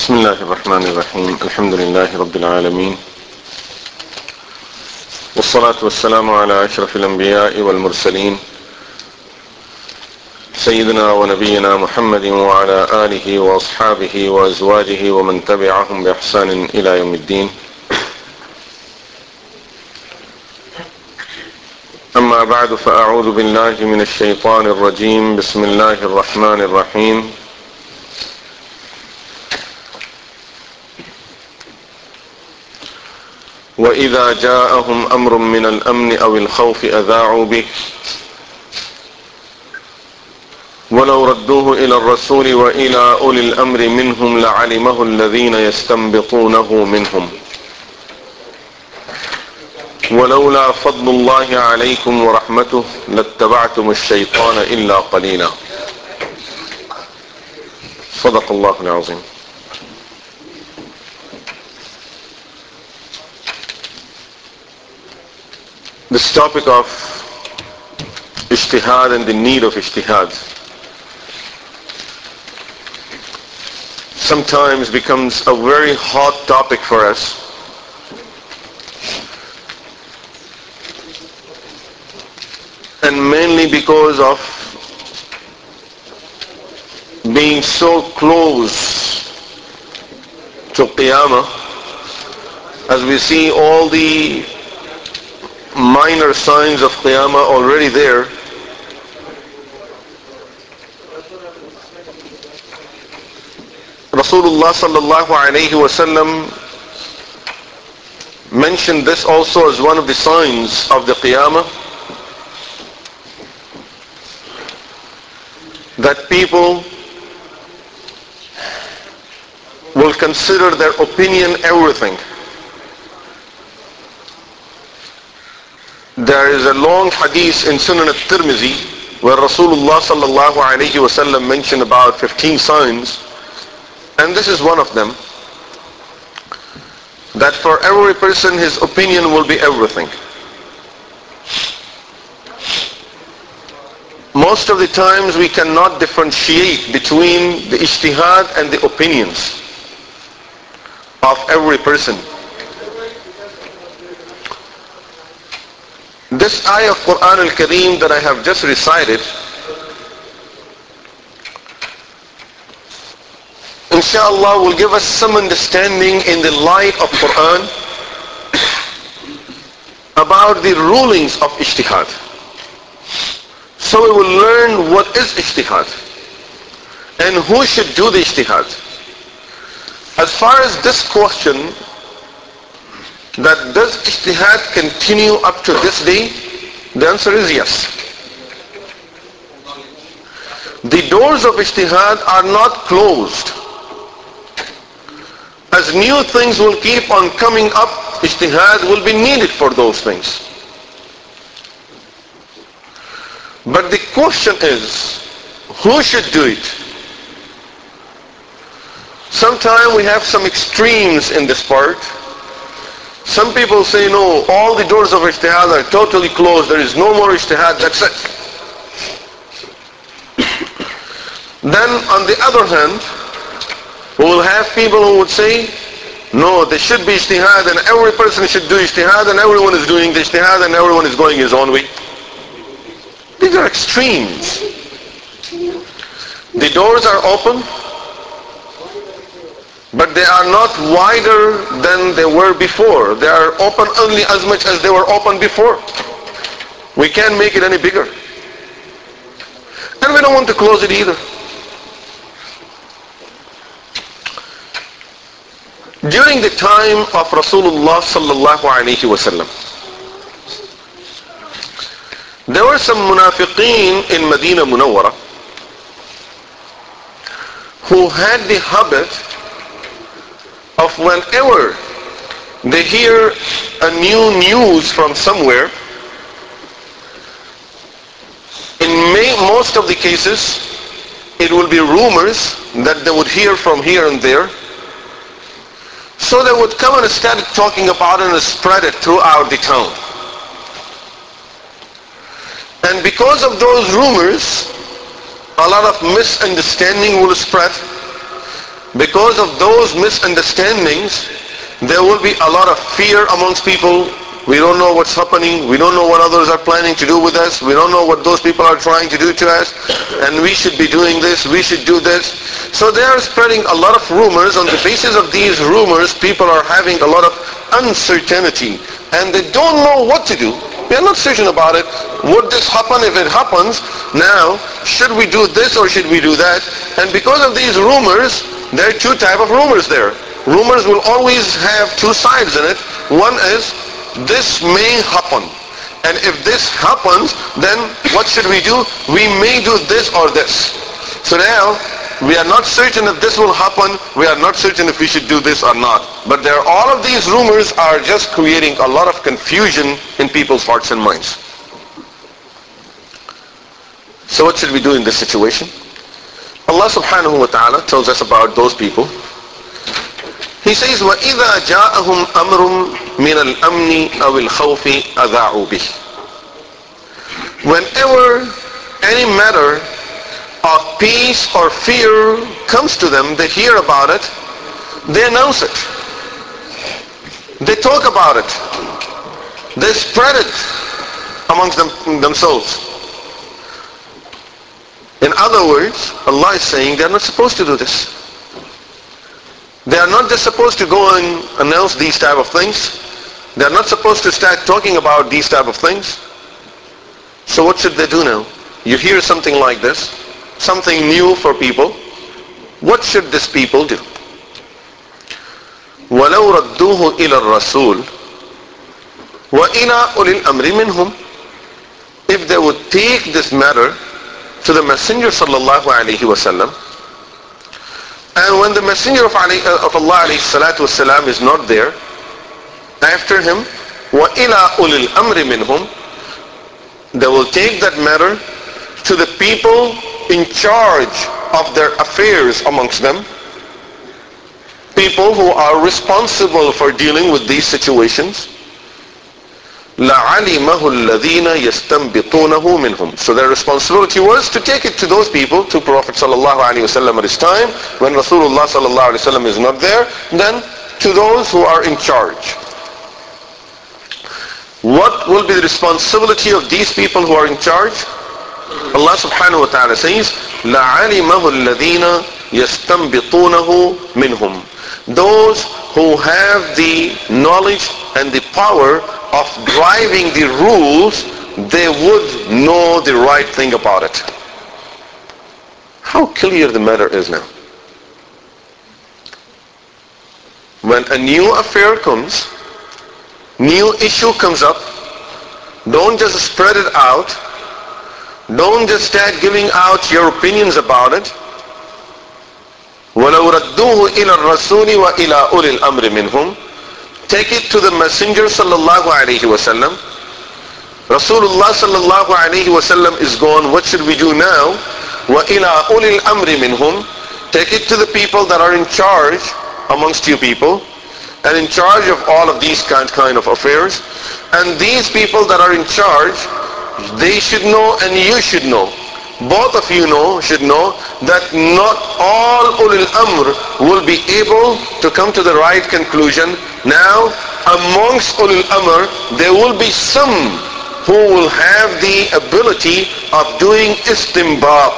بسم الله الرحمن الرحيم. الحمد لله رب العالمين، والصلاة والسلام على أشرف الأنبياء والمرسلين سيدنا ونبينا محمد وعلى آله وأصحابه وأزواجه ومن تبعهم بإحسان إلى يوم الدين. أما بعد، فأعوذ بالله من الشيطان الرجيم. بسم الله الرحمن الرحيم. وإذا جاءهم أمر من الأمن أو الخوف أذاعوا به ولو ردوه إلى الرسول وإلى أولي الأمر منهم لعلمه الذين يستنبطونه منهم ولولا فضل الله عليكم ورحمته لاتبعتم الشيطان إلا قليلا. صدق الله العظيم. This topic of ijtihad and the need of ijtihad sometimes becomes a very hot topic for us, and mainly because of being so close to Qiyamah, as we see all the minor signs of Qiyamah already there. Rasulullah sallallahu alayhi wasallam mentioned this also as one of the signs of the Qiyamah, that people will consider their opinion everything. There is a long hadith in Sunan al-Tirmidhi where Rasulullah sallallahu alayhi wasallam mentioned about 15 signs, and this is one of them, that for every person his opinion will be everything. Most of the times we cannot differentiate between the ijtihad and the opinions of every person. This ayah of Quran al-Kareem that I have just recited, inshallah, will give us some understanding in the light of Quran about the rulings of ijtihad. So we will learn what is ijtihad and who should do the ijtihad. As far as this question, that does ijtihad continue up to this day, the answer is yes. The doors of ijtihad are not closed. As new things will keep on coming up, ijtihad will be needed for those things. But the question is, who should do it? Sometimes we have some extremes in this part. Some people say, no, all the doors of ijtihad are totally closed. There is no more ijtihad, that's it. Then on the other hand, we will have people who would say, no, there should be ijtihad and every person should do ijtihad and everyone is doing the ijtihad and everyone is going his own way. These are extremes. The doors are open, but they are not wider than they were before. They are open only as much as they were open before. We can't make it any bigger. And we don't want to close it either. During the time of Rasulullah sallallahu alayhi wasallam, there were some munafiqeen in Medina Munawwara who had the habit of whenever they hear a new news from somewhere, in most of the cases it will be rumors that they would hear from here and there, so they would come and start talking about it and spread it throughout the town. And because of those rumors, a lot of misunderstanding will spread. Because of those misunderstandings, there will be a lot of fear amongst people. We don't know what's happening. We don't know what others are planning to do with us. We don't know what those people are trying to do to us. And we should be doing this. We should do this. So they are spreading a lot of rumors. On the basis of these rumors, people are having a lot of uncertainty. And they don't know what to do. They are not certain about it. Would this happen? If it happens, now, should we do this or should we do that? And because of these rumors, there are two types of rumors there. Rumors will always have two sides in it. One is, this may happen. And if this happens, then what should we do? We may do this or this. So now, we are not certain if this will happen. We are not certain if we should do this or not. But all of these rumors are just creating a lot of confusion in people's hearts and minds. So what should we do in this situation? Allah subhanahu wa ta'ala tells us about those people. He says, وَإِذَا جَاءَهُمْ أَمْرٌ مِنَ الْأَمْنِ أَوِ الْخَوْفِ أَذَاعُوا بِهِ. Whenever any matter of peace or fear comes to them, they hear about it, they announce it. They talk about it. They spread it amongst themselves. In other words, Allah is saying they are not supposed to do this. They are not just supposed to go and announce these type of things. They are not supposed to start talking about these type of things. So what should they do now? You hear something like this, something new for people. What should these people do? وَلَوْ رَدُّوهُ إِلَى الرَّسُولِ وَإِلَى أُولِي الْأَمْرِ مِنْهُمْ. If they would take this matter to the Messenger sallallahu alayhi wa sallam, and when the Messenger of Allah alayhi salatu wasalam is not there, after him, وَإِلَىٰ أُولِي الْأَمْرِ مِنْهُمْ, they will take that matter to the people in charge of their affairs amongst them, people who are responsible for dealing with these situations. لَعَلِمَهُ الَّذِينَ يَسْتَنْبِطُونَهُ مِنْهُمْ. So their responsibility was to take it to those people, to Prophet sallallahu alaihi wasallam at his time, when Rasulullah sallallahu alaihi wasallam is not there, then to those who are in charge. What will be the responsibility of these people who are in charge? Allah subhanahu wa ta'ala says, لَعَلِمَهُ الَّذِينَ يَسْتَنْبِطُونَهُ مِنْهُمْ. Those who have the knowledge and the power of driving the rules, they would know the right thing about it. How clear the matter is now. When a new affair comes, new issue comes up, don't just spread it out. Don't just start giving out your opinions about it. وَلَوْ رَدُّوهُ إِلَى الرَّسُولِ وَإِلَى أُولِي الْأَمْرِ مِنْهُمْ. Take it to the Messenger sallallahu alayhi wa sallam. Rasulullah sallallahu alayhi wa sallam is gone. What should we do now? وَإِلَى أُولِي الْأَمْرِ مِنْهُمْ. Take it to the people that are in charge amongst you people, and in charge of all of these kind of affairs. And these people that are in charge, they should know and you should know. Both of you should know that not all ulil amr will be able to come to the right conclusion. Now, amongst ulil amr, there will be some who will have the ability of doing istinbat.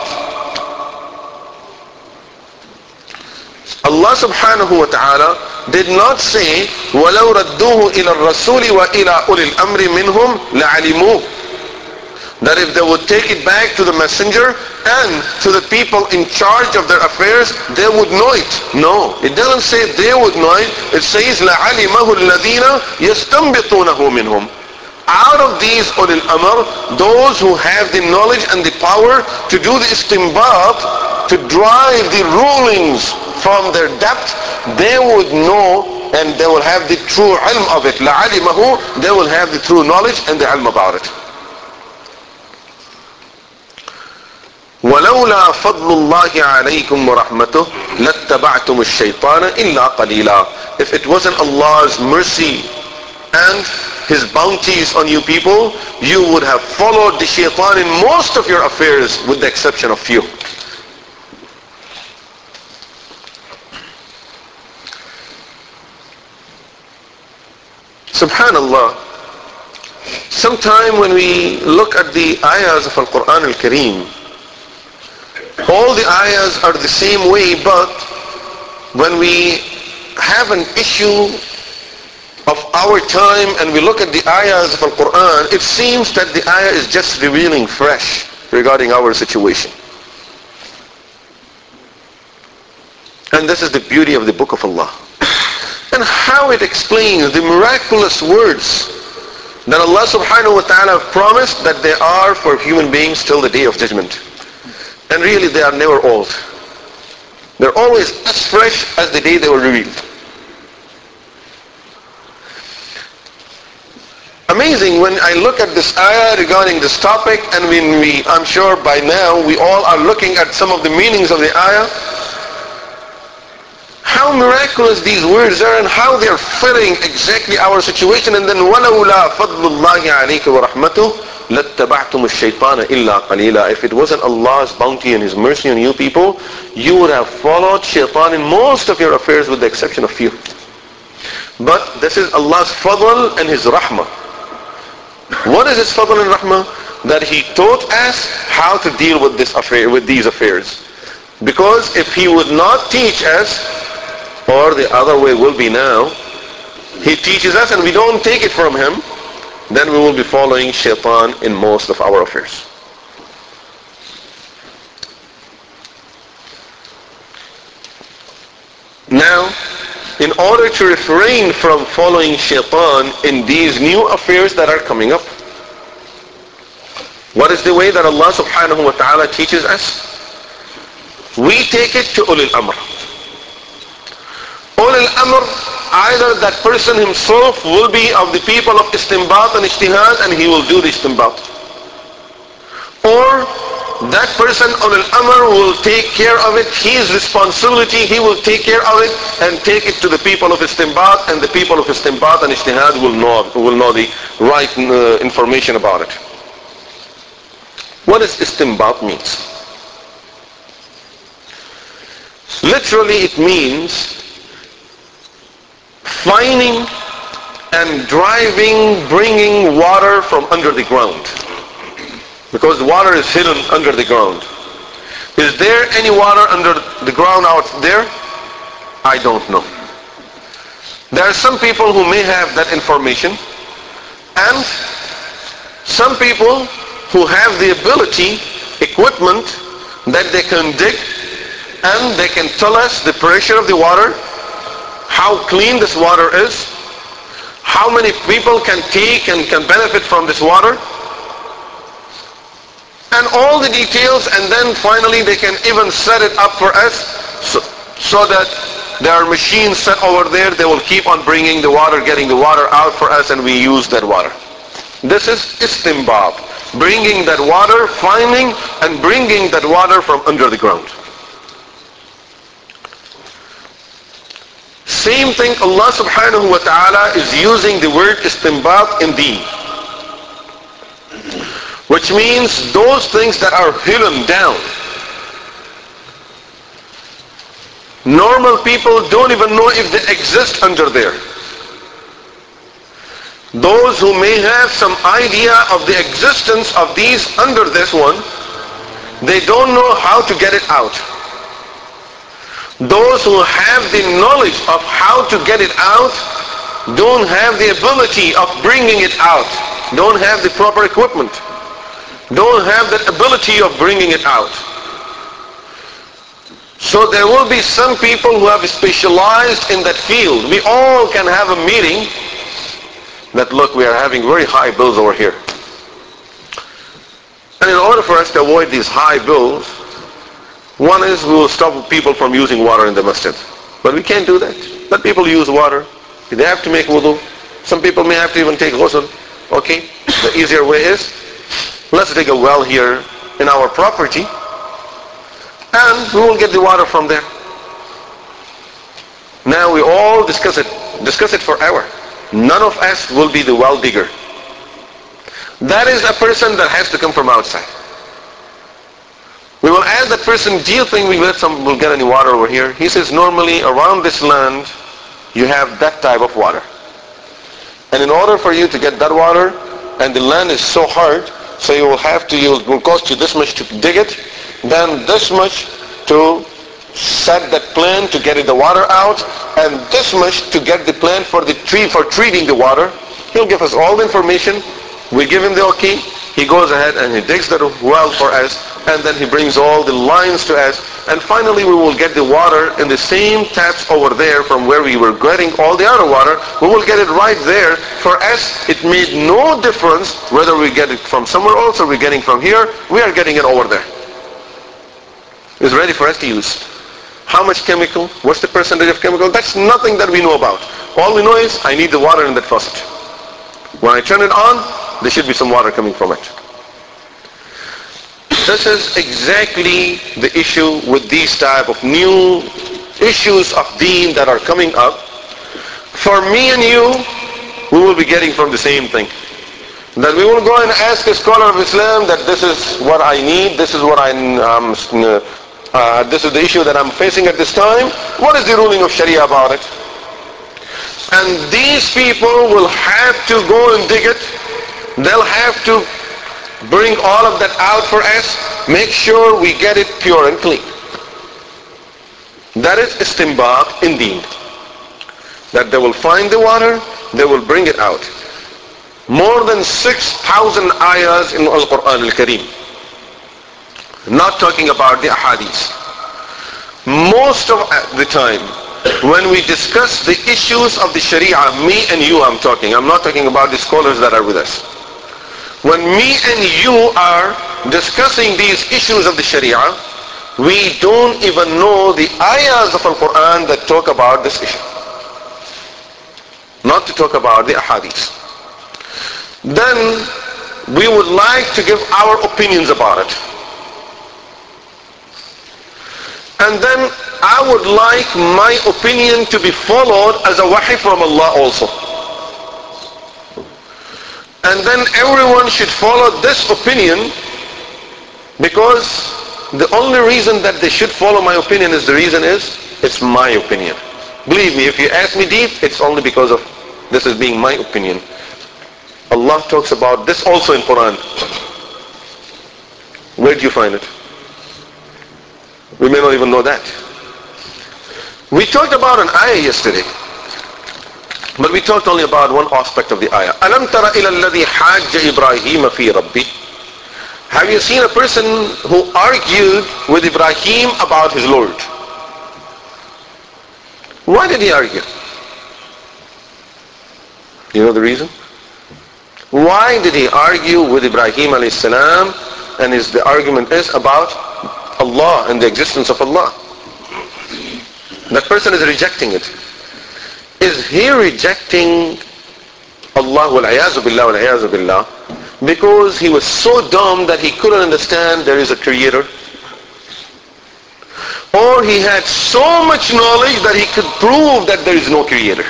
Allah subhanahu wa ta'ala did not say, وَلَوْ رَدُّوهُ إِلَى الرَّسُولِ وَإِلَى أُولِي الْأَمْرِ مِنْهُمْ لَعَلِمُوهُ. That if they would take it back to the messenger and to the people in charge of their affairs, they would know it. No, it doesn't say they would know it. It says لَعَلِمَهُ الَّذِينَ يَسْتَنْبِطُونَهُ مِنْهُمْ. Out of these ulil amr, those who have the knowledge and the power to do the istinbat, to drive the rulings from their depth, they would know and they will have the true ilm of it. لَعَلِمَهُ, they will have the true knowledge and the ilm about it. وَلَوْلَا فَضْلُ اللَّهِ عَلَيْكُمْ وَرَحْمَتُهُ لَاتَّبَعْتُمُ الشَّيْطَانَ إِلَّا قَلِيلًا. If it wasn't Allah's mercy and His bounties on you people, you would have followed the shaitan in most of your affairs with the exception of few. Subhanallah, sometime when we look at the ayahs of Al-Quran Al-Kareem, all the ayahs are the same way, but when we have an issue of our time and we look at the ayahs of Al-Quran, it seems that the ayah is just revealing fresh regarding our situation. And this is the beauty of the Book of Allah. And how it explains the miraculous words that Allah subhanahu wa ta'ala have promised that they are for human beings till the day of judgment. And really they are never old. They're always as fresh as the day they were revealed. Amazing when I look at this ayah regarding this topic, and I'm sure by now we all are looking at some of the meanings of the ayah, how miraculous these words are and how they are fitting exactly our situation. And then وَلَوْلَا فَضْلُ اللَّهِ عَلَيْكَ وَرَحْمَتُهُ لَاتَّبَعْتُمُ الشَّيْطَانَ إِلَّا قَلِيلًا. If it wasn't Allah's bounty and His mercy on you people, you would have followed shaitan in most of your affairs with the exception of few. But this is Allah's fadl and His rahmah. What is His fadl and rahmah? That He taught us how to deal with this affair, with these affairs. Because if He would not teach us, or the other way will be now, He teaches us and we don't take it from Him, then we will be following shaitan in most of our affairs. Now, in order to refrain from following shaitan in these new affairs that are coming up, what is the way that Allah subhanahu wa ta'ala teaches us? We take it to ulil amr. Ulil amr, either that person himself will be of the people of istinbat and ijtihad and he will do the istinbat, or that person ulil amr will take care of it, his responsibility, he will take care of it and take it to the people of istinbat, and the people of istinbat and ijtihad will know the right information about it. What does istinbat means? Literally it means finding and bringing water from under the ground. Because the water is hidden under the ground. Is there any water under the ground out there? I don't know. There are some people who may have that information, and some people who have the ability, equipment, that they can dig and they can tell us the pressure of the water, how clean this water is, how many people can take and can benefit from this water, and all the details, and then finally they can even set it up for us so that there are machines set over there, they will keep on bringing the water, getting the water out for us, and we use that water. This is istinbat, bringing that water, finding and bringing that water from under the ground. Same thing, Allah subhanahu wa ta'ala is using the word istinbat in deen, which means those things that are hidden down. Normal people don't even know if they exist under there. Those who may have some idea of the existence of these under this one, they don't know how to get it out. Those who have the knowledge of how to get it out don't have the ability of bringing it out, don't have the proper equipment, don't have that ability of bringing it out. So there will be some people who have specialized in that field. We all can have a meeting that, look, we are having very high bills over here. And in order for us to avoid these high bills, one is we will stop people from using water in the masjid. But we can't do that. Let people use water. They have to make wudu. Some people may have to even take ghusl. Okay? The easier way is, let's dig a well here in our property, and we will get the water from there. Now we all discuss it forever. None of us will be the well digger. That is a person that has to come from outside. We will ask that person, do you think we'll get any water over here? He says, normally around this land, you have that type of water. And in order for you to get that water, and the land is so hard, so you will have to, it will cost you this much to dig it, then this much to set that plant to get the water out, and this much to get the plant for the tree for treating the water. He'll give us all the information. We give him the okay. He goes ahead and he digs the well for us, and then he brings all the lines to us, and finally we will get the water in the same taps over there from where we were getting all the other water. We will get it right there. For us, it made no difference whether we get it from somewhere else or we're getting from here. We are getting it over there. It's ready for us to use. How much chemical? What's the percentage of chemical? That's nothing that we know about. All we know is I need the water in that faucet. When I turn it on, there should be some water coming from it. This is exactly the issue with these type of new issues of deen that are coming up. For me and you, we will be getting from the same thing. That we will go and ask a scholar of Islam that this is what I need, this is what this is the issue that I'm facing at this time. What is the ruling of Sharia about it? And these people will have to go and dig it. They'll have to bring all of that out for us. Make sure we get it pure and clean. That is istinbat in deen. That they will find the water, they will bring it out. More than 6,000 ayahs in Al-Quran Al-Kareem. Not talking about the ahadith. Most of the time, when we discuss the issues of the Sharia, me and you I'm not talking about the scholars that are with us. When me and you are discussing these issues of the Sharia, we don't even know the ayahs of Al-Quran that talk about this issue. Not to talk about the ahadith. Then we would like to give our opinions about it. And then I would like my opinion to be followed as a wahi from Allah also. And then everyone should follow this opinion, because the only reason that they should follow my opinion is it's my opinion. Believe me, if you ask me deep, it's only because of this is being my opinion. Allah talks about this also in Quran. Where do you find it? We may not even know that. We talked about an ayah yesterday, but we talked only about one aspect of the ayah. أَلَمْ تَرَ إِلَى الَّذِي حَاجَّ إِبْرَاهِيمَ فِي رَبِّهِ. Have you seen a person who argued with Ibrahim about his Lord? Why did he argue? You know the reason? Why did he argue with Ibrahim alayhi salam? And the argument is about Allah and the existence of Allah. That person is rejecting it. Is he rejecting Allah wal-'iyāzu billah because he was so dumb that he couldn't understand there is a creator? Or he had so much knowledge that he could prove that there is no creator?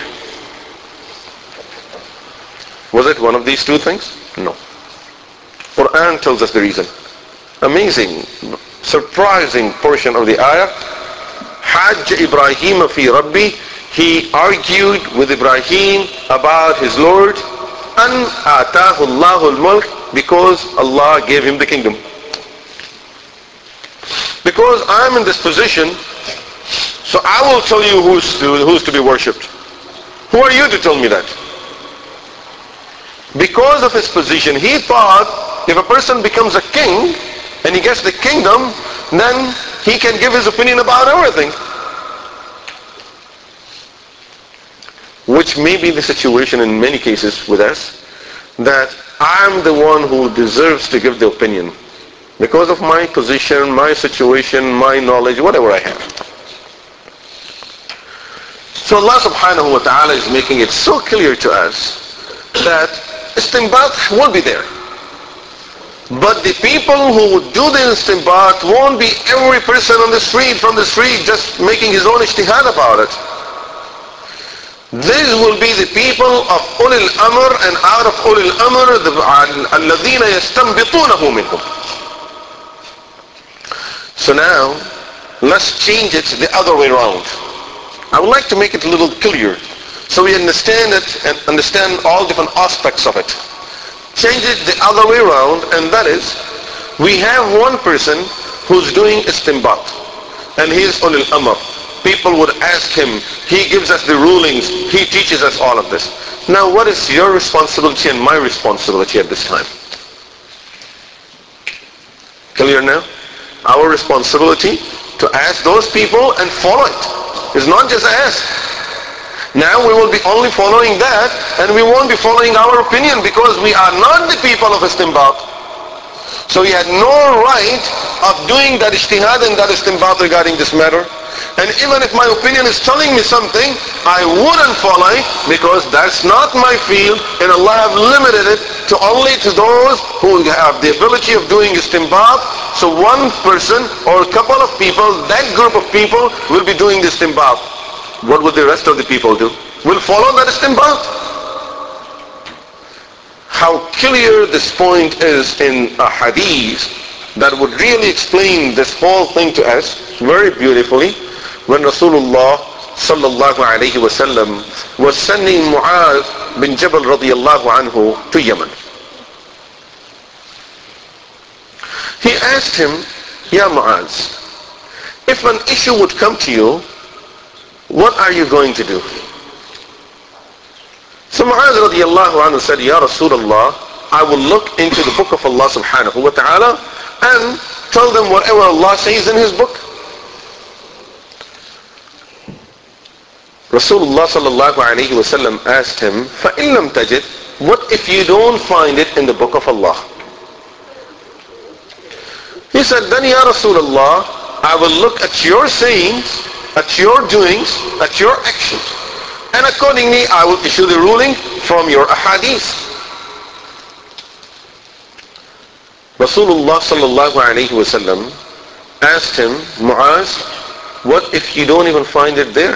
Was it one of these two things? No. Quran tells us the reason. Amazing, surprising portion of the ayah. Hajj Ibrahim fi Rabbi. He argued with Ibrahim about his Lord. An atahu Allahul mulk, because Allah gave him the kingdom. Because I'm in this position, so I will tell you who's to be worshipped. Who are you to tell me that? Because of his position, he thought if a person becomes a king and he gets the kingdom, then he can give his opinion about everything. Which may be the situation in many cases with us, that I'm the one who deserves to give the opinion because of my position, my situation, my knowledge, whatever I have. So Allah subhanahu wa ta'ala is making it so clear to us that istinbat will be there. But the people who would do the istinbat won't be every person on the street, from the street, just making his own ijtihad about it. These will be the people of ulil amr, and out of ulil amr, الَّذِينَ يَسْتَنْبِطُونَهُ مِنْهُمْ. So now, let's change it the other way around. I would like to make it a little clear. so we understand it and understand all different aspects of it. Change it the other way around, and that is, we have one person who's doing istinbat, and he is ulul amr. People would ask him, he gives us the rulings, he teaches us all of this. Now what is your responsibility and my responsibility at this time? Clear now? Our responsibility to ask those people and follow it. It's not just ask. Now we will be only following that, and we won't be following our opinion because we are not the people of istinbat. So he had no right of doing that ijtihad and that istinbat regarding this matter. And even if my opinion is telling me something, I wouldn't follow it because that's not my field, and Allah have limited it to only to those who have the ability of doing istinbat. So one person or a couple of people, that group of people will be doing the istinbat. What would the rest of the people do? Will follow that istinbat? How clear this point is in a hadith that would really explain this whole thing to us very beautifully, when Rasulullah sallallahu alayhi wasallam was sending Mu'adh bin Jabal radiyallahu anhu to Yemen. He asked him, Ya Mu'adh, if an issue would come to you, what are you going to do? So Mu'adh radiyallahu anhu said, Ya Rasulullah, I will look into the book of Allah subhanahu wa ta'ala and tell them whatever Allah says in his book. Rasulullah sallallahu alayhi wa sallam asked him, فَإِن لَمْ تَجِدْ, what if you don't find it in the book of Allah? He said, then Ya Rasulullah, I will look at your sayings, at your doings, at your actions, and accordingly I will issue the ruling from your ahadith. Rasulullah sallallahu alayhi wa sallam asked him, Mu'az, what if you don't even find it there?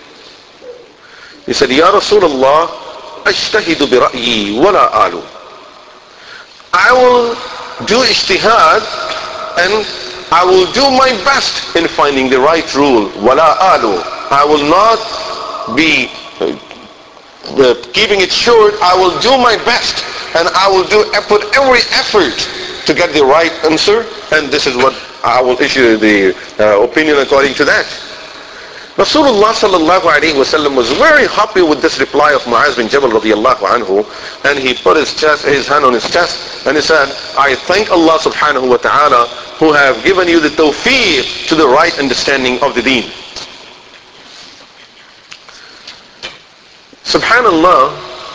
He said, Ya Rasulullah, ajtahidu bi ra'yi wa la alu. I will do ijtihad and I will do my best in finding the right rule. Wa la alu. I will not be keeping it short. I will do my best and I will put every effort to get the right answer, and this is what I will issue the opinion according to that. Rasulullah sallallahu alayhi wa sallam was very happy with this reply of Mu'az bin Jabal radiyallahu anhu, and he put his hand on his chest and he said, I thank Allah subhanahu wa ta'ala who have given you the tawfiq to the right understanding of the deen. Subhanallah,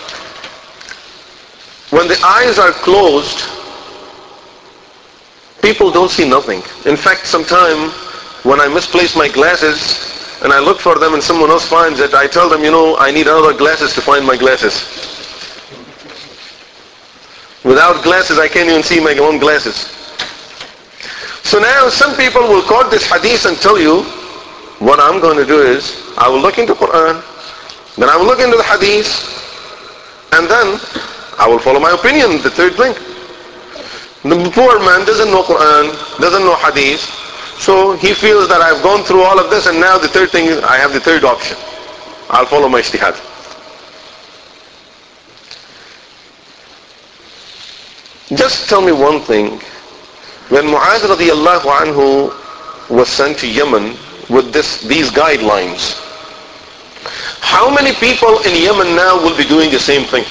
when the eyes are closed, people don't see nothing. In fact, sometimes when I misplace my glasses and I look for them and someone else finds it, I tell them, I need other glasses to find my glasses. Without glasses, I can't even see my own glasses. So now some people will quote this hadith and tell you, what I'm going to do is, I will look into Quran, then I will look into the hadith, and then I will follow my opinion, the third thing. The poor man doesn't know Quran, doesn't know hadith, so he feels that I've gone through all of this and now the third thing is, I have the third option. I'll follow my ijtihad. Just tell me one thing. When Mu'adh radiyallahu anhu was sent to Yemen with these guidelines, how many people in Yemen now will be doing the same thing?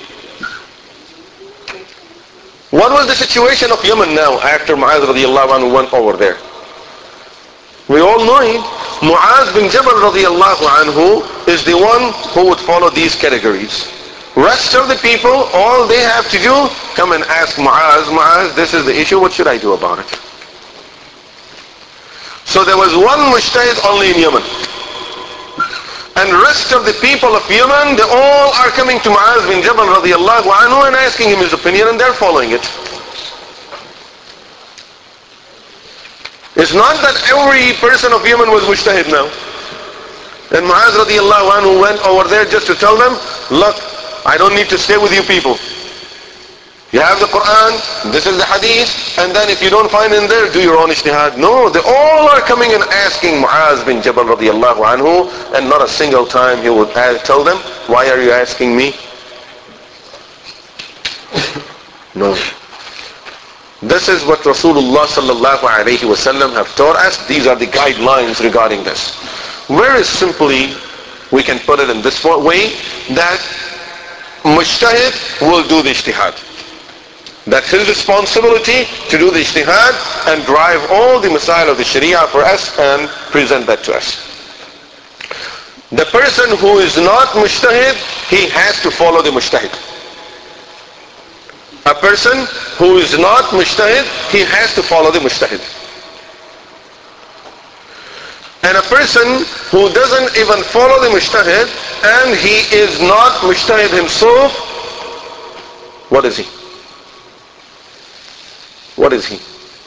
What was the situation of Yemen now after Mu'adh radiyallahu anhu went over there? We all know it. Mu'adh bin Jabal radiyallahu anhu is the one who would follow these categories. Rest of the people, all they have to do, come and ask Mu'adh, this is the issue, what should I do about it? So there was one mujtahid only in Yemen. And rest of the people of Yemen, they all are coming to Mu'adh bin Jabal radiyallahu anhu and asking him his opinion, and they're following it. It's not that every person of Yemen was mujtahid now. And Mu'adh radiyallahu anhu went over there just to tell them, look, I don't need to stay with you people. You have the Quran, this is the Hadith, and then if you don't find in there, do your own ijtihad. No, they all are coming and asking Muaz bin Jabal radiallahu anhu, and not a single time he would tell them, why are you asking me? No. This is what Rasulullah sallallahu alayhi wasallam have taught us. These are the guidelines regarding this. Whereas simply, we can put it in this way, that mujtahid will do the ijtihad. That's his responsibility to do the ijtihad and drive all the masail of the sharia for us and present that to us. The person who is not mujtahid, he has to follow the mujtahid. A person who is not mujtahid, he has to follow the mujtahid. And a person who doesn't even follow the mujtahid and he is not mujtahid himself, what is he? What is he?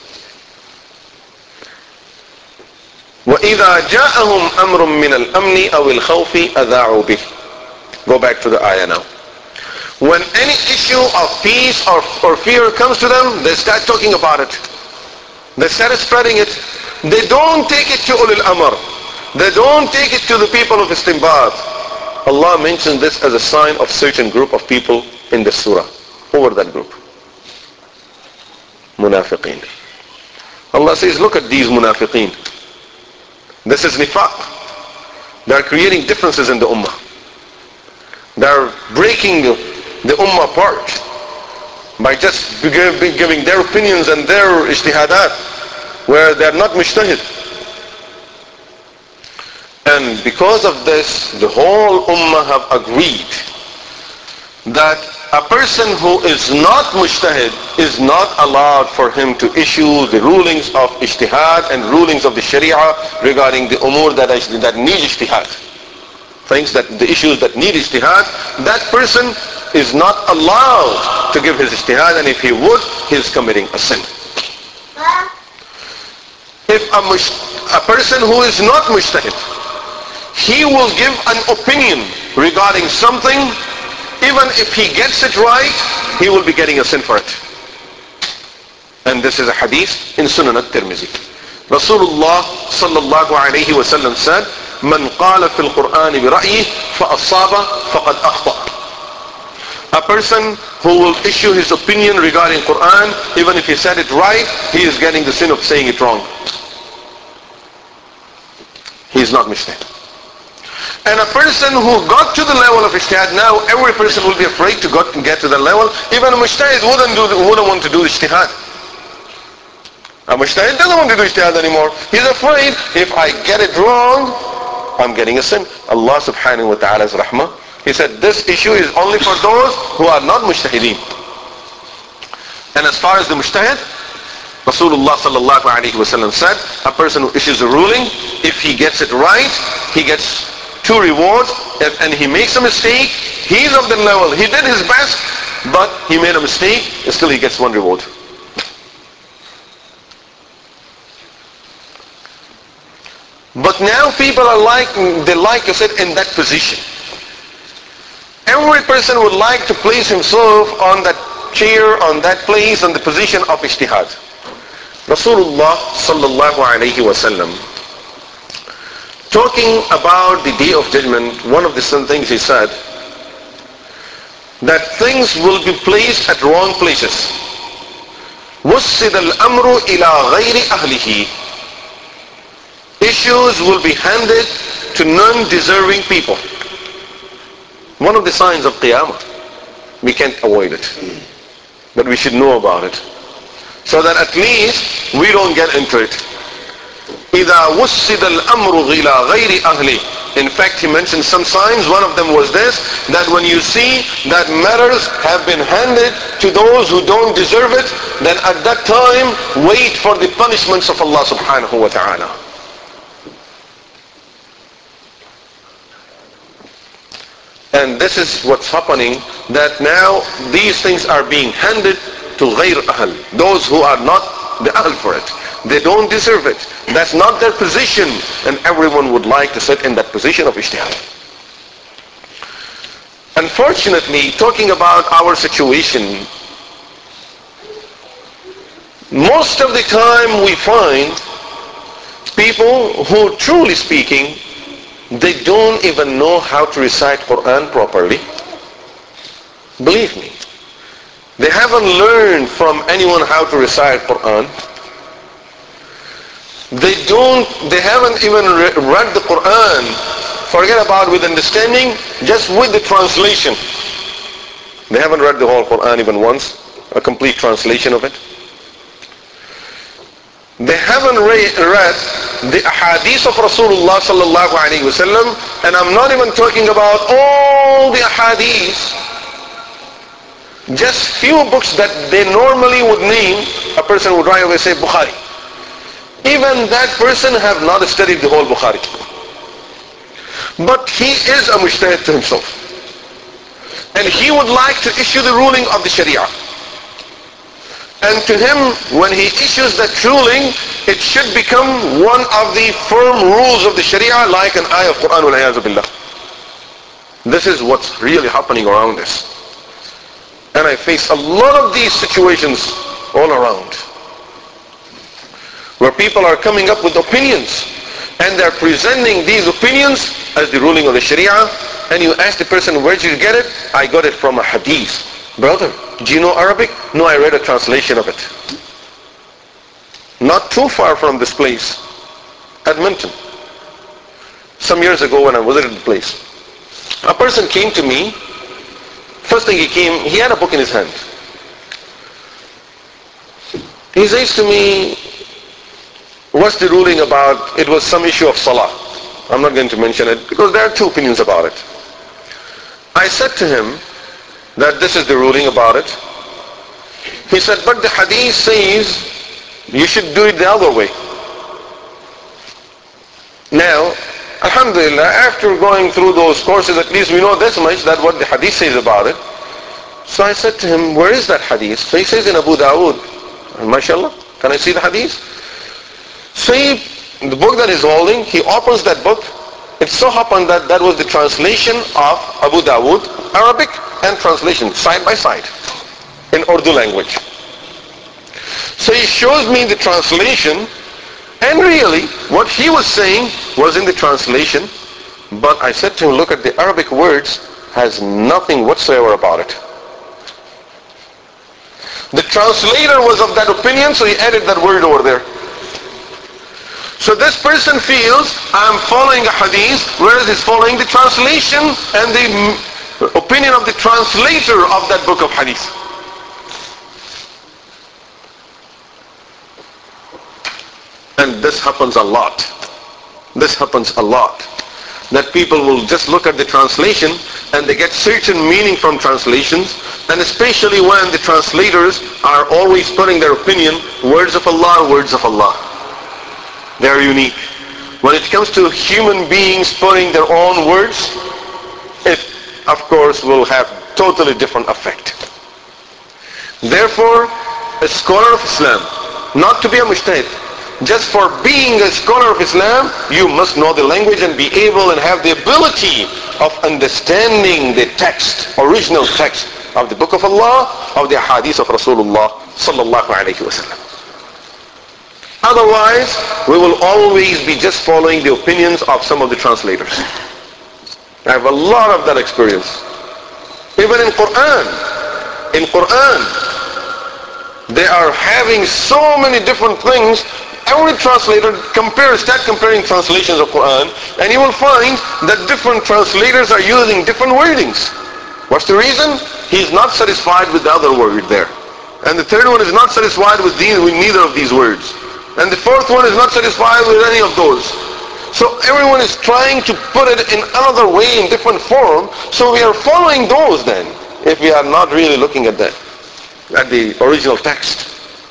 وَإِذَا جَاءَهُمْ أَمْرٌ مِّنَ الْأَمْنِ أَوِ الْخَوْفِ أَذَاعُوا بِهِ. Go back to the ayah now. When any issue of peace or fear comes to them, they start talking about it. They start spreading it. They don't take it to ulil amr. They don't take it to the people of istinbat. Allah mentioned this as a sign of certain group of people in the surah. Who were that group? Munafiqeen. Allah says, look at these munafiqeen. This is nifaq. They are creating differences in the ummah. They are breaking the ummah apart by just giving their opinions and their ijtihadat where they are not mujtahid. And because of this, the whole ummah have agreed that a person who is not mujtahid is not allowed for him to issue the rulings of ijtihad and rulings of the sharia regarding the umur that need ijtihad. Things that, the issues that need ijtihad, that person is not allowed to give his ijtihad, and if he would, he is committing a sin. If a person who is not mujtahid, he will give an opinion regarding something, even if he gets it right, he will be getting a sin for it. And this is a hadith in Sunan at-Tirmidhi. Rasulullah sallallahu alayhi wa sallam said, "Man qala fil Qur'an bi ra'yihi fa asaba faqad akhta." A person who will issue his opinion regarding Quran, even if he said it right, he is getting the sin of saying it wrong. He is not mujtahid. And a person who got to the level of ijtihad, now every person will be afraid to get to the level. Even a mujtahid wouldn't want to do ijtihad. A mujtahid doesn't want to do ijtihad anymore. He's afraid, if I get it wrong, I'm getting a sin. Allah subhanahu wa ta'ala's rahmah, He said this issue is only for those who are not mujtahideen. And as far as the mujtahid, Rasulullah sallallahu alayhi wa sallam said, a person who issues a ruling, if he gets it right, he gets 2 rewards. And he makes a mistake, he's of the level, he did his best, but he made a mistake, still he gets 1 reward. But now people are they like to sit in that position. Every person would like to place himself on that chair, on that place, on the position of ijtihad. Rasulullah sallallahu alayhi wa sallam, talking about the day of judgment, one of the things he said, that things will be placed at wrong places. وُسِّدَ الْأَمْرُ إِلَى غَيْرِ أَهْلِهِ. Issues will be handed to non-deserving people. One of the signs of Qiyamah. We can't avoid it, but we should know about it, so that at least we don't get into it. إِذَا وُسِّدَ الْأَمْرُ إِلَى غَيْرِ أَهْلِهِ. In fact, he mentioned some signs. One of them was this, that when you see that matters have been handed to those who don't deserve it, then at that time, wait for the punishments of Allah subhanahu wa ta'ala. And this is what's happening, that now these things are being handed to غير أهل, those who are not the ahl for it. They don't deserve it. That's not their position, and everyone would like to sit in that position of ijtihad. Unfortunately, talking about our situation, Most of the time we find people who, truly speaking, they don't even know how to recite Quran properly. Believe me. They haven't learned from anyone how to recite Quran. They haven't even read the Quran. Forget about with understanding, just with the translation. They haven't read the whole Quran even once, a complete translation of it. They haven't read the ahadith of Rasulullah sallallahu alaihi wasallam, and I'm not even talking about all the ahadith. Just few books that they normally would name, a person would right away say Bukhari. Even that person have not studied the whole Bukhari. But he is a mujtahid to himself. And he would like to issue the ruling of the Sharia. And to him, when he issues that ruling, it should become one of the firm rules of the Sharia, like an ayah of Quran wal-iyadhu billah. This is what's really happening around us. And I face a lot of these situations all around, where people are coming up with opinions, and they're presenting these opinions as the ruling of the Sharia, and you ask the person, where did you get it? I got it from a hadith. Brother, do you know Arabic? No, I read a translation of it. Not too far from this place, Edmonton. Some years ago when I visited the place, a person came to me. First thing he came, he had a book in his hand. He says to me, what's the ruling about, it was some issue of salah. I'm not going to mention it because there are two opinions about it. I said to him that this is the ruling about it. He said, but the hadith says you should do it the other way. Now, alhamdulillah, after going through those courses, at least we know this much, that what the hadith says about it. So I said to him, where is that hadith? So he says in Abu Dawood. And mashallah, can I see the hadith? See the book that he's holding, he opens that book. It so happened that that was the translation of Abu Dawood, Arabic and translation, side by side, in Urdu language. So he shows me the translation, and really what he was saying was in the translation, but I said to him, look at the Arabic words, has nothing whatsoever about it. The translator was of that opinion, so he added that word over there. So this person feels, I'm following a hadith, whereas he's following the translation and the opinion of the translator of that book of hadith. And this happens a lot. This happens a lot. That people will just look at the translation and they get certain meaning from translations, and especially when the translators are always putting their opinion, words of Allah, words of Allah. They are unique. When it comes to human beings putting their own words, it of course will have totally different effect. Therefore, a scholar of Islam, not to be a mujtahid, just for being a scholar of Islam, you must know the language and be able and have the ability of understanding the text, original text of the book of Allah, of the hadith of Rasulullah sallallahu alayhi wa sallam. Otherwise, we will always be just following the opinions of some of the translators. I have a lot of that experience. Even in Quran, they are having so many different things. Every translator start comparing translations of Quran, and you will find that different translators are using different wordings. What's the reason? He's not satisfied with the other word there. And the third one is not satisfied with neither of these words. And the fourth one is not satisfied with any of those. So everyone is trying to put it in another way, in different form. So we are following those then, if we are not really looking at that, at the original text.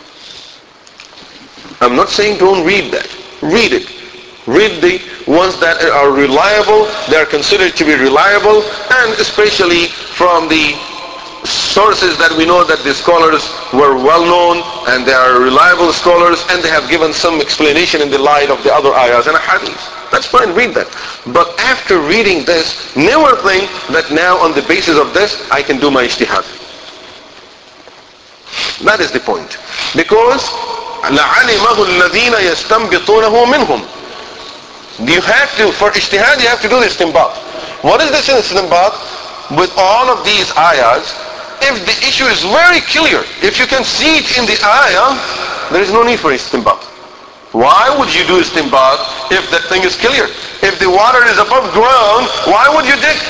I'm not saying don't read that. Read it. Read the ones that are reliable, they are considered to be reliable, and especially from the sources that we know that the scholars were well known and they are reliable scholars, and they have given some explanation in the light of the other ayahs and hadith. That's fine, read that. But after reading this, never think that now on the basis of this I can do my ijtihad. That is the point. Because لَعَلِمَهُ الَّذِينَ يَسْتَنْبِطُونَهُ مِنْهُمْ. You have to, for ijtihad, you have to do the istinbat. What is this istinbat? With all of these ayahs, if the issue is very clear, if you can see it in the ayah, there is no need for istinbat. Why would you do istinbat if that thing is clear? If the water is above ground, why would you dig?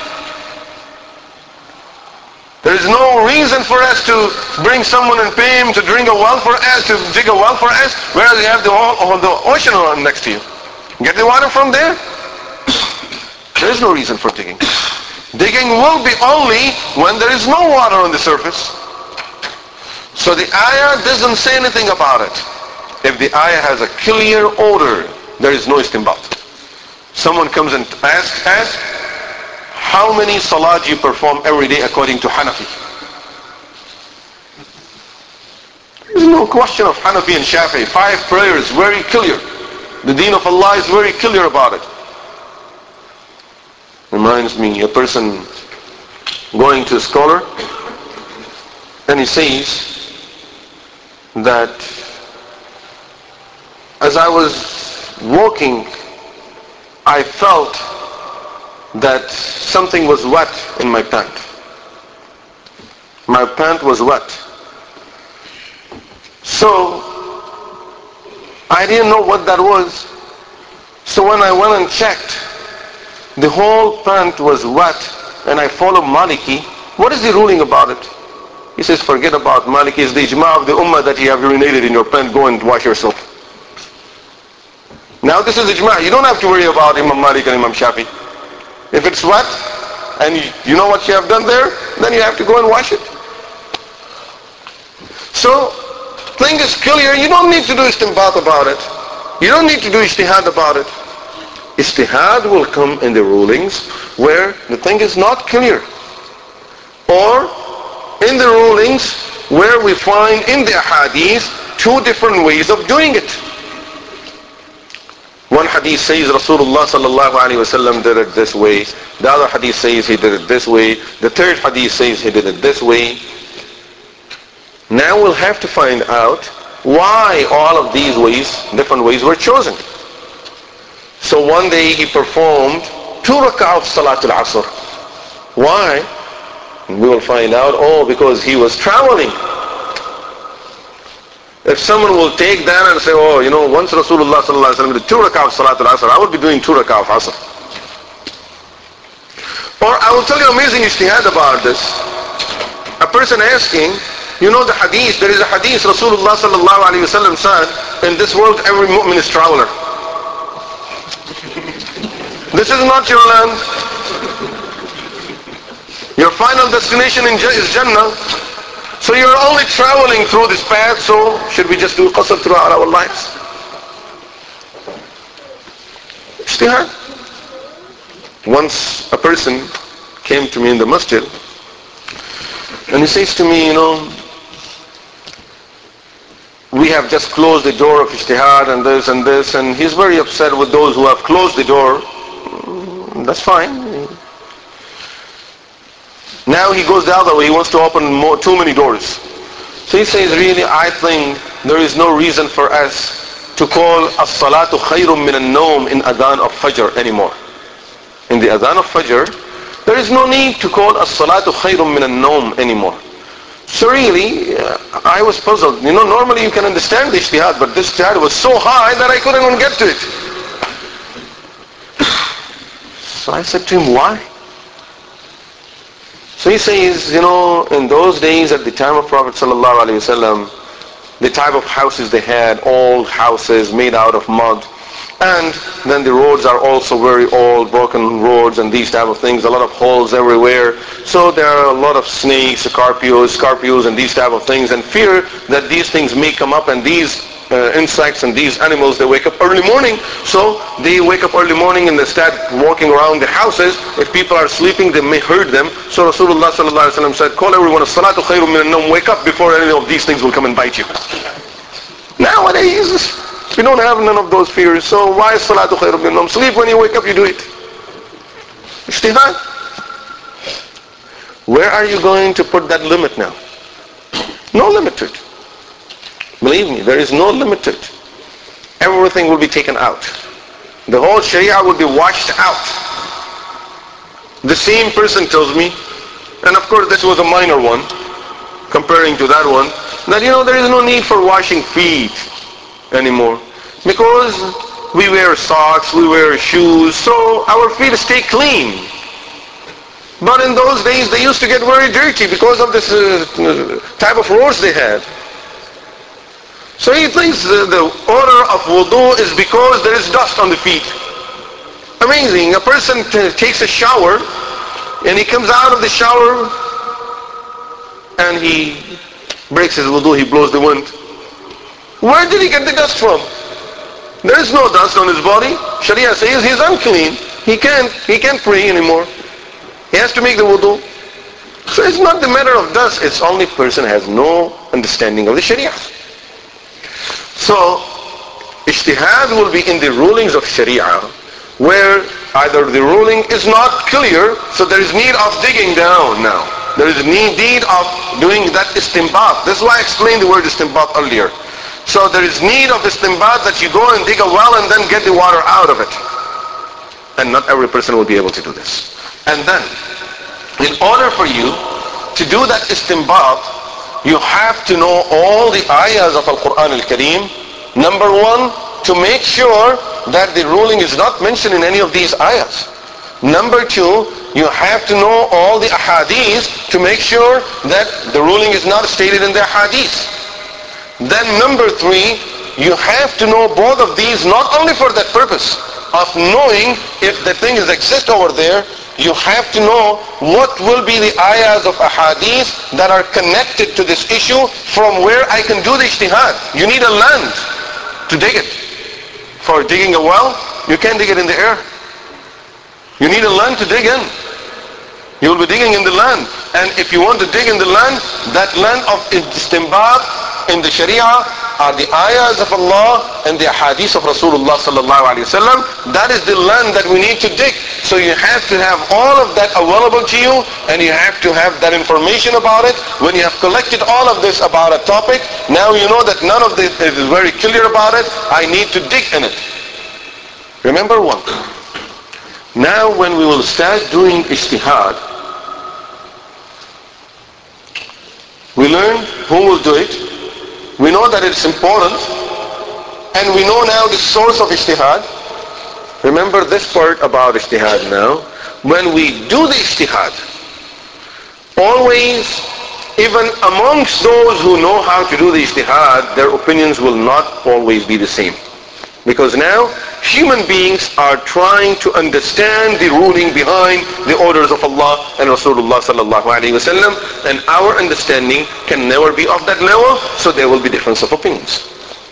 There is no reason for us to bring someone and pay him to drink a well for us, to dig a well for us, whereas you have the ocean next to you. Get the water from there. There is no reason for digging. Digging will be only when there is no water on the surface. So the ayah doesn't say anything about it. If the ayah has a clear order, there is no istinbat. Someone comes and asks, how many salat you perform every day according to Hanafi? There is no question of Hanafi and Shafi'i. 5 prayers, very clear. The deen of Allah is very clear about it. Reminds me a person going to a scholar and he says that as I was walking, I felt that something was wet in my pant. My pant was wet. So I didn't know what that was. So when I went and checked, the whole pant was wet, and I followed Maliki. What is the ruling about it? He says, forget about Maliki. It's the ijma of the ummah that you have urinated in your pant. Go and wash yourself. Now this is ijma. You don't have to worry about Imam Malik and Imam Shafi. If it's wet, and you know what you have done there, then you have to go and wash it. So, thing is clear. You don't need to do istinbat about it. You don't need to do ijtihad about it. Ijtihad will come in the rulings where the thing is not clear. Or in the rulings where we find in the hadith 2 different ways of doing it. One hadith says Rasulullah sallallahu alayhi wasallam did it this way. The other hadith says he did it this way. The third hadith says he did it this way. Now we'll have to find out why all of these ways, different ways, were chosen. So one day he performed 2 rak'ah of Salatul Asr. Why? We will find out, because he was traveling. If someone will take that and say, once Rasulullah sallallahu alaihi wasallam did 2 rak'ah of Salatul Asr, I would be doing 2 rak'ah of Asr. Or I will tell you amazing ijtihad about this. A person asking, the hadith, there is a hadith, Rasulullah sallallahu alaihi wasallam said, in this world every mu'min is traveler. This is not your land. Your final destination is Jannah. So you're only traveling through this path, so should we just do qasr throughout our lives? Ijtihad. Once a person came to me in the masjid and he says to me, we have just closed the door of ijtihad and this, and he's very upset with those who have closed the door. That's fine. Now he goes the other way. He wants to open too many doors. So he says, really, I think there is no reason for us to call as-salatu khayrun min an-nawm in adhan of Fajr anymore. In the adhan of Fajr, there is no need to call as-salatu khayrun min an-nawm anymore. So really, I was puzzled. Normally you can understand the ijtihad, but this ijtihad was so high that I couldn't even get to it. So I said to him, why? So he says, in those days at the time of Prophet sallallahu alaihi wasallam, the type of houses they had, old houses made out of mud. And then the roads are also very old, broken roads and these type of things, a lot of holes everywhere. So there are a lot of snakes, scorpions and these type of things, and fear that these things may come up, and these insects and these animals, they wake up early morning. So they wake up early morning and they start walking around the houses. If people are sleeping, they may hurt them. So Rasulullah sallallahu alaihi wasallam said, call everyone as-salatu khayrun min an-nawm, wake up before any of these things will come and bite you. Nowadays, we don't have none of those fears. So why is salatu khayrun min an-nawm? Sleep, when you wake up, you do it. Ijtihad. Where are you going to put that limit now? No limit to it. Believe me, there is no limit to it. Everything will be taken out. The whole Sharia will be washed out. The same person tells me, and of course this was a minor one, comparing to that one, that there is no need for washing feet anymore. Because we wear socks, we wear shoes, so our feet stay clean. But in those days they used to get very dirty because of this type of roads they had. So he thinks the order of wudu is because there is dust on the feet. Amazing. A person takes a shower and he comes out of the shower and he breaks his wudu, he blows the wind. Where did he get the dust from? There is no dust on his body. Sharia says he's unclean. He can't pray anymore. He has to make the wudu. So it's not the matter of dust, it's only person has no understanding of the Sharia. So ijtihad will be in the rulings of Sharia, where either the ruling is not clear, so there is need of digging down now. There is need of doing that istinbat. This is why I explained the word istinbat earlier. So there is need of istinbat, that you go and dig a well and then get the water out of it. And not every person will be able to do this. And then, in order for you to do that istinbat, you have to know all the ayahs of Al-Quran Al-Kareem. Number one, to make sure that the ruling is not mentioned in any of these ayahs. Number two, you have to know all the ahadith to make sure that the ruling is not stated in the ahadith. Then number three, you have to know both of these not only for that purpose of knowing if the thing exists over there, you have to know what will be the ayahs of ahadith that are connected to this issue from where I can do the ijtihad. You need a land to dig it. For digging a well, you can't dig it in the air. You need a land to dig in. You will be digging in the land. And if you want to dig in the land, that land of istinbat in the Sharia are the ayahs of Allah and the hadith of Rasulullah sallallahu alaihi wasallam. That is the land that we need to dig. So you have to have all of that available to you, and you have to have that information about it. When you have collected all of this about a topic, now you know that none of this is very clear about it. I need to dig in it. Remember one. Now when we will start doing ijtihad, we learn who will do it. We know that it's important. And we know now the source of ijtihad. Remember this part about ijtihad now. When we do the ijtihad, always, even amongst those who know how to do the ijtihad, their opinions will not always be the same. Because now human beings are trying to understand the ruling behind the orders of Allah and Rasulullah sallallahu alaihi wasallam, and our understanding can never be of that level, so there will be difference of opinions.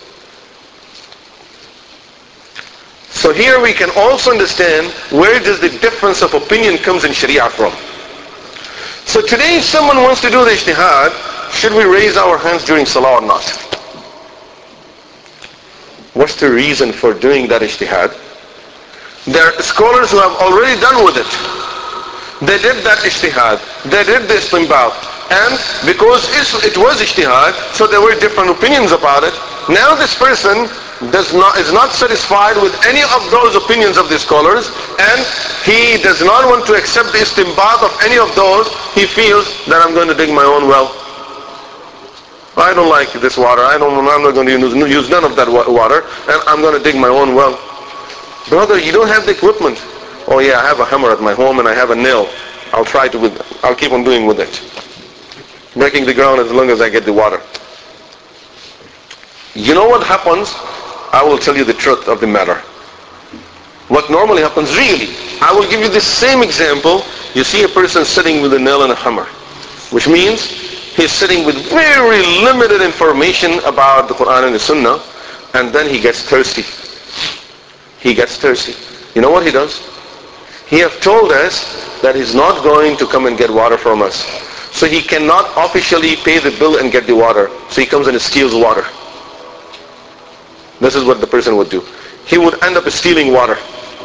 So here we can also understand where does the difference of opinion comes in Sharia from. So today if someone wants to do the ijtihad, should we raise our hands during salah or not? What's the reason for doing that ijtihad? There are scholars who have already done with it. They did that ijtihad. They did the istinbat. And because it was ijtihad, so there were different opinions about it. Now this person is not satisfied with any of those opinions of the scholars, and he does not want to accept the istinbat of any of those. He feels that I'm going to dig my own well. I don't like this water. I'm not going to use none of that water, and I'm going to dig my own well. Brother, you don't have the equipment. Oh yeah, I have a hammer at my home and I have a nail. I'll keep on doing with it. Breaking the ground as long as I get the water. You know what happens? I will tell you the truth of the matter. What normally happens, really, I will give you the same example. You see a person sitting with a nail and a hammer, which means he's sitting with very limited information about the Quran and the Sunnah, and then he gets thirsty. He gets thirsty. You know what he does? He has told us that he's not going to come and get water from us. So he cannot officially pay the bill and get the water. So he comes and steals water. This is what the person would do. He would end up stealing water.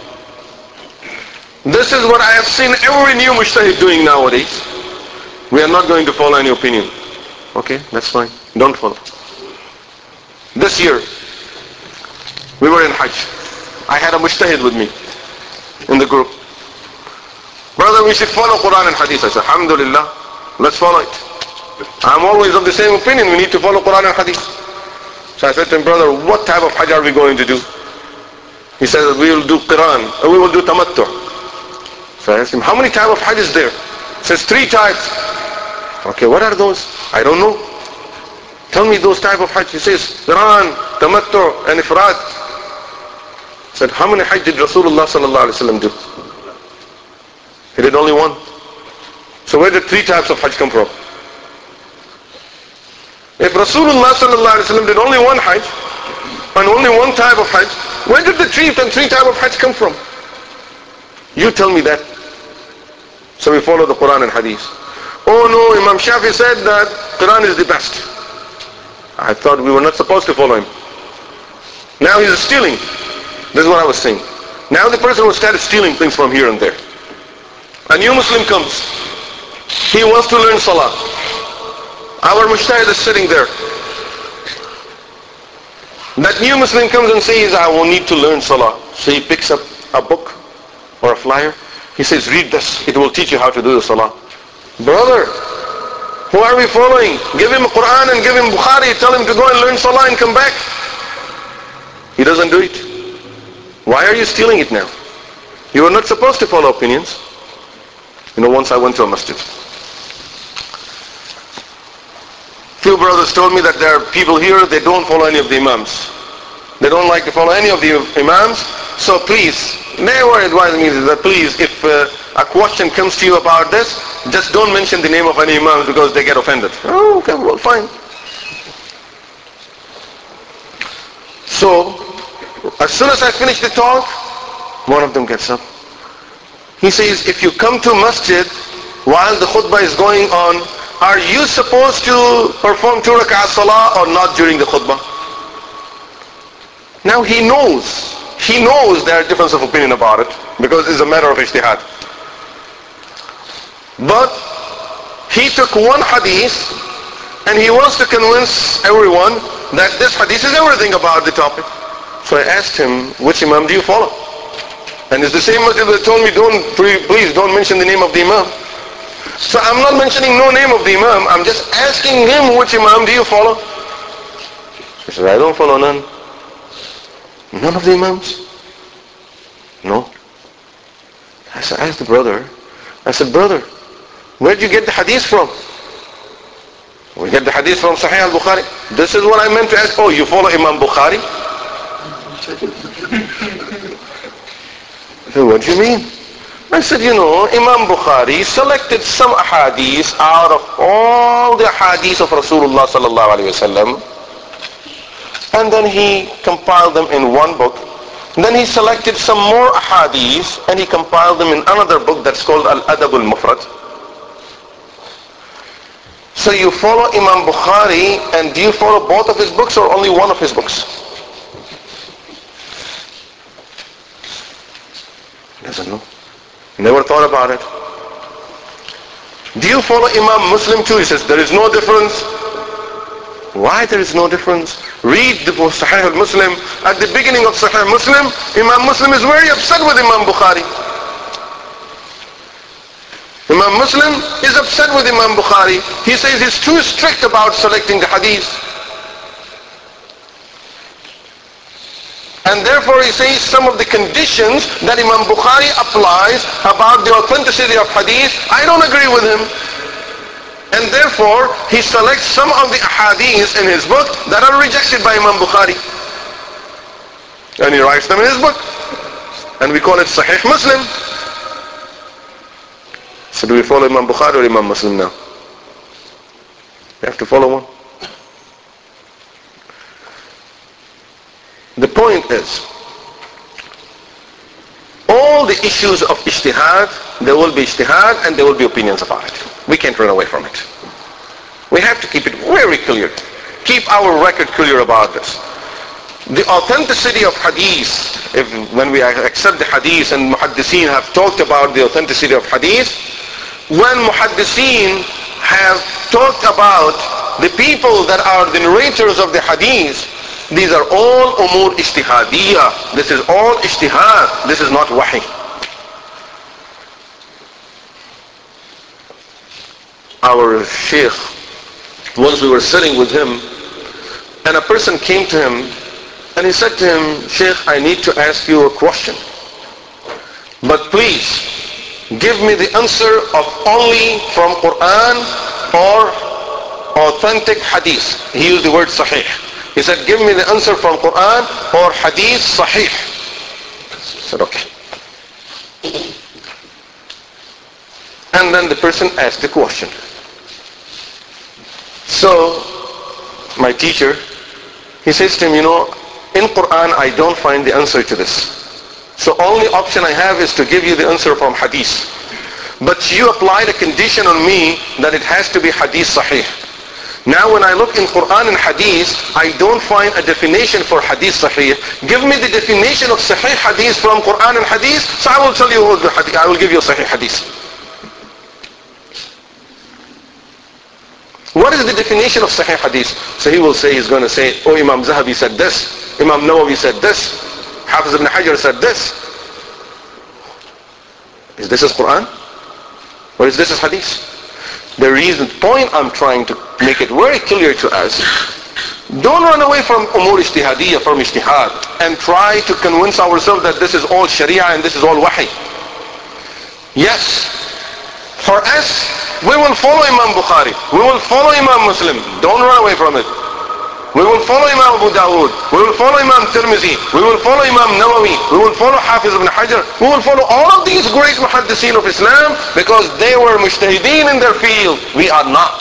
This is what I have seen every new mujtahid doing nowadays. We are not going to follow any opinion. Okay, that's fine. Don't follow. This year, we were in Hajj. I had a mujtahid with me in the group. Brother, we should follow Quran and Hadith. I said, Alhamdulillah, let's follow it. I'm always of the same opinion. We need to follow Quran and Hadith. So I said to him, brother, what type of Hajj are we going to do? He said, we will do Quran, we will do Tamattu. So I asked him, how many types of Hajj is there? He says, 3 types. Okay, what are those? I don't know. Tell me those type of Hajj. He says, Quran, Tamattu, and Ifrad. I said, how many Hajj did Rasulullah sallallahu alaihi wasallam do? He did only 1. So where did 3 types of Hajj come from? If Rasulullah sallallahu alaihi wasallam did only 1 Hajj, and only 1 type of Hajj, where did the 3 type of Hajj come from? You tell me that. So we follow the Quran and Hadith. Oh no, Imam Shafi said that Quran is the best. I thought we were not supposed to follow him. Now he's stealing. This is what I was saying. Now the person who started stealing things from here and there. A new Muslim comes. He wants to learn Salah. Our mujtahid is sitting there. That new Muslim comes and says, I will need to learn Salah. So he picks up a book or a flyer. He says, read this. It will teach you how to do the Salah. Brother, who are we following? Give him Quran and give him Bukhari. Tell him to go and learn Salah and come back. He doesn't do it. Why are you stealing it now? You are not supposed to follow opinions. You know, once I went to a masjid. Few brothers told me that there are people here, they don't follow any of the imams. They don't like to follow any of the imams. So please, they were advising me that please, if a question comes to you about this, just don't mention the name of any imams because they get offended. Oh, okay, well, fine. So, as soon as I finish the talk, one of them gets up. He says, if you come to masjid while the khutbah is going on, are you supposed to perform 2 rak'ah salah or not during the khutbah? Now he knows there are difference of opinion about it because it's a matter of ijtihad. But he took one hadith and he wants to convince everyone that this hadith is everything about the topic. So I asked him, which imam do you follow? And it's the same masjid that told me, please don't mention the name of the imam. So I'm not mentioning no name of the imam. I'm just asking him, which imam do you follow? He said, I don't follow none. None of the imams? No. I asked the brother. I said, brother, where did you get the hadith from? We get the hadith from Sahih al-Bukhari. This is what I meant to ask. Oh, you follow Imam Bukhari? I said, what do you mean? I said, you know, Imam Bukhari selected some ahadith out of all the ahadith of Rasulullah sallallahu alaihi wasallam, and then he compiled them in one book. Then he selected some more ahadith and he compiled them in another book that's called Al-Adab al-Mufrad. So you follow Imam Bukhari, and do you follow both of his books or only one of his books? He doesn't know. Never thought about it. Do you follow Imam Muslim too? He says, there is no difference. Why there is no difference? Read the Sahih al-Muslim. At the beginning of Sahih Muslim, Imam Muslim is very upset with Imam Bukhari. Imam Muslim is upset with Imam Bukhari. He says he's too strict about selecting the hadith. And therefore he says some of the conditions that Imam Bukhari applies about the authenticity of hadith, I don't agree with him. And therefore he selects some of the ahadith in his book that are rejected by Imam Bukhari. And he writes them in his book. And we call it Sahih Muslim. So do we follow Imam Bukhari or Imam Muslim now? We have to follow one. The point is, all the issues of ijtihad, there will be ijtihad and there will be opinions about it. We can't run away from it. We have to keep it very clear. Keep our record clear about this. The authenticity of hadith, when we accept the hadith, and muhaddiseen have talked about the authenticity of hadith, when muhaddiseen have talked about the people that are the narrators of the hadith, These are all umur ijtihadiyya. This is all ijtihad. This is not wahi. Our Shaykh, once we were sitting with him, and a person came to him and he said to him, Shaykh, I need to ask you a question. But please, give me the answer of only from Quran or authentic hadith. He used the word sahih. He said, give me the answer from Quran or hadith sahih. I said, okay. And then the person asked the question. So, my teacher, he says to him, in Quran I don't find the answer to this. So only option I have is to give you the answer from hadith. But you applied a condition on me that it has to be hadith sahih. Now when I look in Quran and hadith, I don't find a definition for hadith sahih. Give me the definition of sahih hadith from Quran and hadith, so I will tell you the hadith. I will give you a sahih hadith. What is the definition of sahih hadith? So he's going to say, oh, Imam Zahabi said this, Imam Nawawi said this, Hafiz ibn Hajar said this. Is this is Quran? Or is this is hadith? The point I'm trying to make it very clear to us, don't run away from umur ijtihadiyya, from ijtihad, and try to convince ourselves that this is all sharia and this is all wahi. Yes, for us, we will follow Imam Bukhari, we will follow Imam Muslim, don't run away from it. We will follow Imam Abu Dawood, we will follow Imam Tirmizi, we will follow Imam Nawawi, we will follow Hafiz ibn Hajar, we will follow all of these great muhaddithin of Islam because they were mujtahideen in their field. We are not.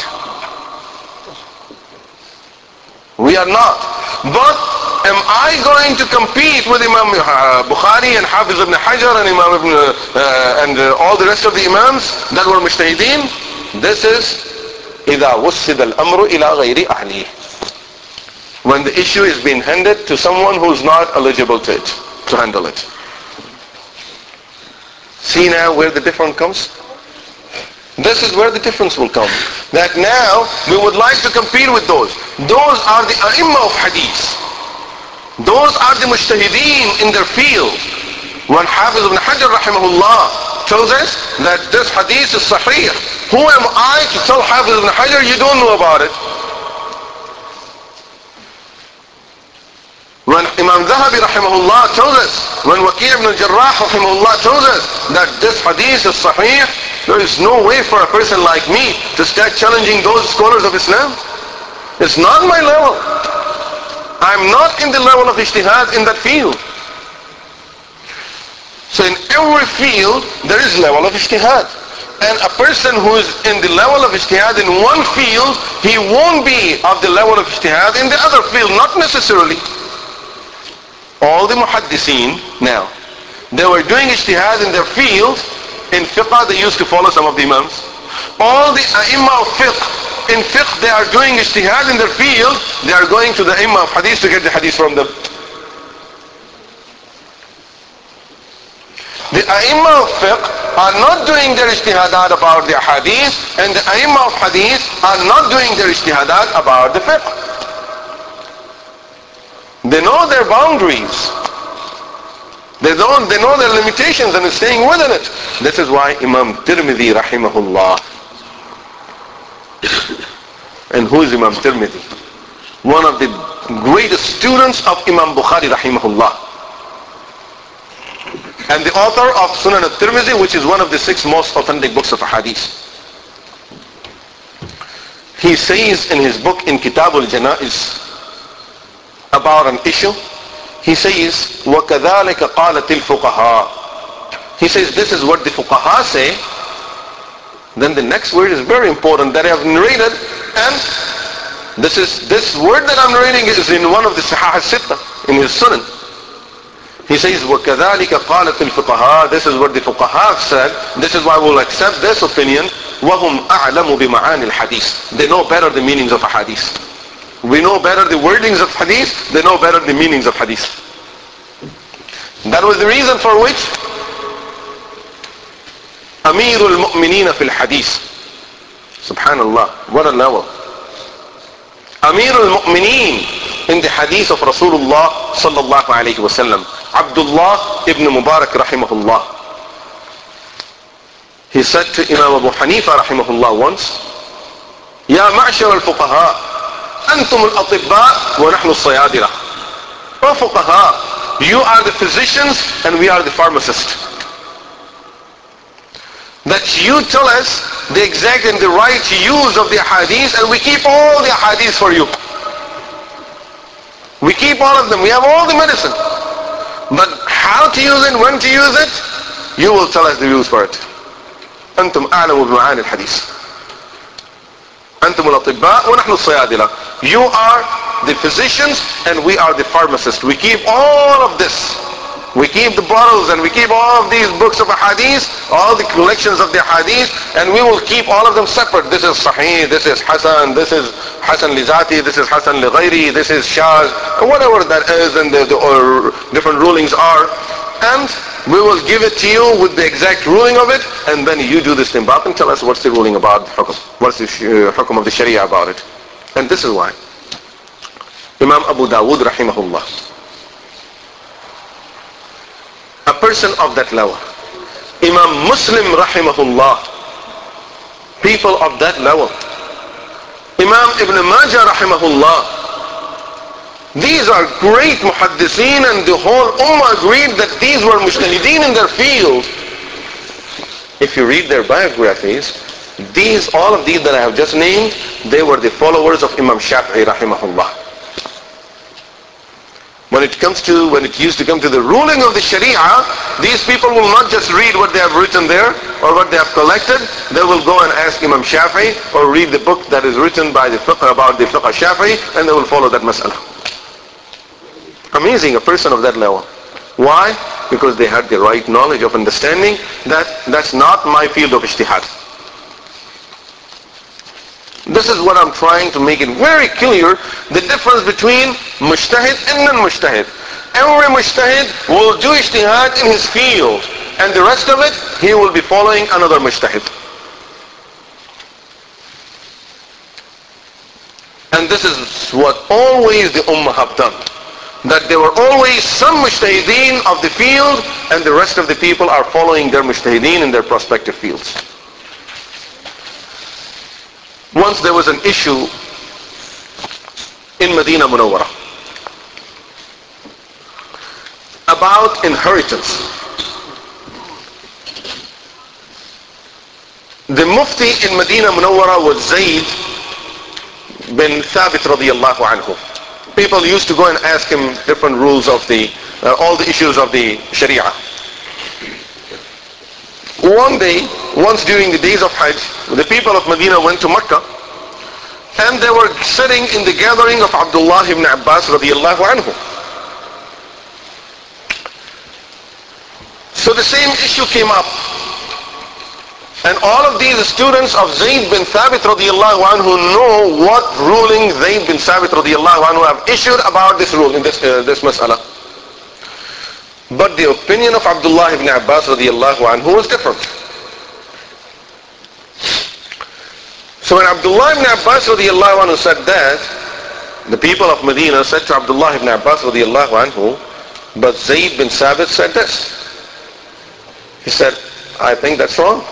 We are not. But am I going to compete with Imam Bukhari and Hafiz ibn Hajar and Imam and all the rest of the Imams that were mujtahideen? This is إِذَا وُسِّدَ الْأَمْرُ إِلَى غَيْرِ أَهْلِهِ. When the issue is being handed to someone who's not eligible to it, to handle it. See now where the difference comes? This is where the difference will come. That now we would like to compete with those. Those are the A'imma of Hadith. Those are the Mujtahideen in their field. When Hafiz ibn Hajar rahimahullah tells us that this Hadith is Sahih, who am I to tell Hafiz ibn Hajar you don't know about it? When Imam Zahabi rahimahullah tells us, when Waqi' ibn al-Jarrah rahimahullah tells us that this hadith is sahih, there is no way for a person like me to start challenging those scholars of Islam. It's not my level. I'm not in the level of ijtihad in that field. So in every field, there is level of ijtihad. And a person who is in the level of ijtihad in one field, he won't be of the level of ijtihad in the other field, not necessarily. All the muhaddiseen now, they were doing ijtihad in their field. In fiqh they used to follow some of the imams. All the a'imma of fiqh, in fiqh they are doing ijtihad in their field. They are going to the a'imma of hadith to get the hadith from them. The a'imma of fiqh are not doing their ijtihadat about the hadith, and the a'imma of hadith are not doing their ijtihadat about the fiqh. They know their boundaries. They know their limitations and are staying within it. This is why Imam Tirmidhi rahimahullah. And who is Imam Tirmidhi? One of the greatest students of Imam Bukhari rahimahullah. And the author of Sunan al-Tirmidhi, which is one of the 6 most authentic books of hadith. He says in his book in Kitab al-Janaiz, about an issue, he says, وَكَذَلِكَ قَالَتِ الْفُقَهَاء. He says, this is what the fuqaha say. Then the next word is very important that I have narrated, and this word that I'm narrating is in one of the Sahih al-Sitta, in his Sunan. He says, وَكَذَلِكَ قَالَتِ الْفُقَهَاء. This is what the fuqaha said. This is why we'll accept this opinion. وَهُمْ أَعْلَمُ بِمَعَانِ الْحَدِيثِ. They know better the meanings of a hadith. We know better the wordings of hadith, they know better the meanings of hadith. That was the reason for which Amirul Mu'mineen fil Hadith. Subhanallah, what a level. Amirul Mu'mineen in the hadith of Rasulullah sallallahu alayhi wasallam. Abdullah ibn Mubarak rahimahullah. He said to Imam Abu Hanifa rahimahullah once, Ya ma'shar al-fuqaha, antum al-atibba wa nahnu al-sayadira. O fuqaha, you are the physicians and we are the pharmacists. That you tell us the exact and the right use of the hadith and we keep all the hadiths for you. We keep all of them. We have all the medicine. But how to use it, when to use it, you will tell us the rules for it. أنتم أعلم بمعاني الحديث. أنتم الأطباء ونحن الصيادلة. You are the physicians and we are the pharmacists. We keep all of this. We keep the bottles and we keep all of these books of hadith, all the collections of the hadith, and we will keep all of them separate. This is Sahih, this is Hasan, this is Hasan li Zati, this is Hasan li Ghairi, this is Shaz, whatever that is, and the different rulings are. And we will give it to you with the exact ruling of it, and then you do this istinbat and tell us what's the ruling about the hukum, what's the hukum of the Sharia about it. And this is why Imam Abu Dawood rahimahullah, a person of that level, Imam Muslim rahimahullah, people of that level, Imam Ibn Majah rahimahullah, these are great muhaddithin and the whole ummah agreed that these were mujtahideen in their field. If you read their biographies, all of these that I have just named, they were the followers of Imam Shafi'i rahimahullah. When it used to come to the ruling of the Sharia, these people will not just read what they have written there or what they have collected. They will go and ask Imam Shafi'i or read the book that is written by the fiqh about the fiqh Shafi'i, and they will follow that mas'ala. Amazing, a person of that level. Why? Because they had the right knowledge of understanding that that's not my field of ijtihad. This is what I'm trying to make it very clear, the difference between mujtahid and non-mujtahid. Every mujtahid will do ijtihad in his field, and the rest of it, he will be following another mujtahid. And this is what always the ummah have done. That there were always some mujtahideen of the field, and the rest of the people are following their mujtahideen in their prospective fields. Once there was an issue in Medina Munawwara about inheritance. The Mufti in Medina Munawwara was Zayd bin Thabit radiyallahu anhu. People used to go and ask him different rules of all the issues of the Sharia. One day, once during the days of Hajj, the people of Medina went to Mecca, and they were sitting in the gathering of Abdullah ibn Abbas radiyallahu anhu. So the same issue came up. And all of these students of Zayd bin Thabit radiyallahu anhu know what ruling Zayd bin Thabit radiyallahu anhu have issued about this rule, in this mas'ala. But the opinion of Abdullah ibn Abbas radiyallahu anhu was different. So when Abdullah ibn Abbas radiyallahu anhu said that, the people of Medina said to Abdullah ibn Abbas radiyallahu anhu, but Zayd bin Thabit said this. He said, I think that's wrong.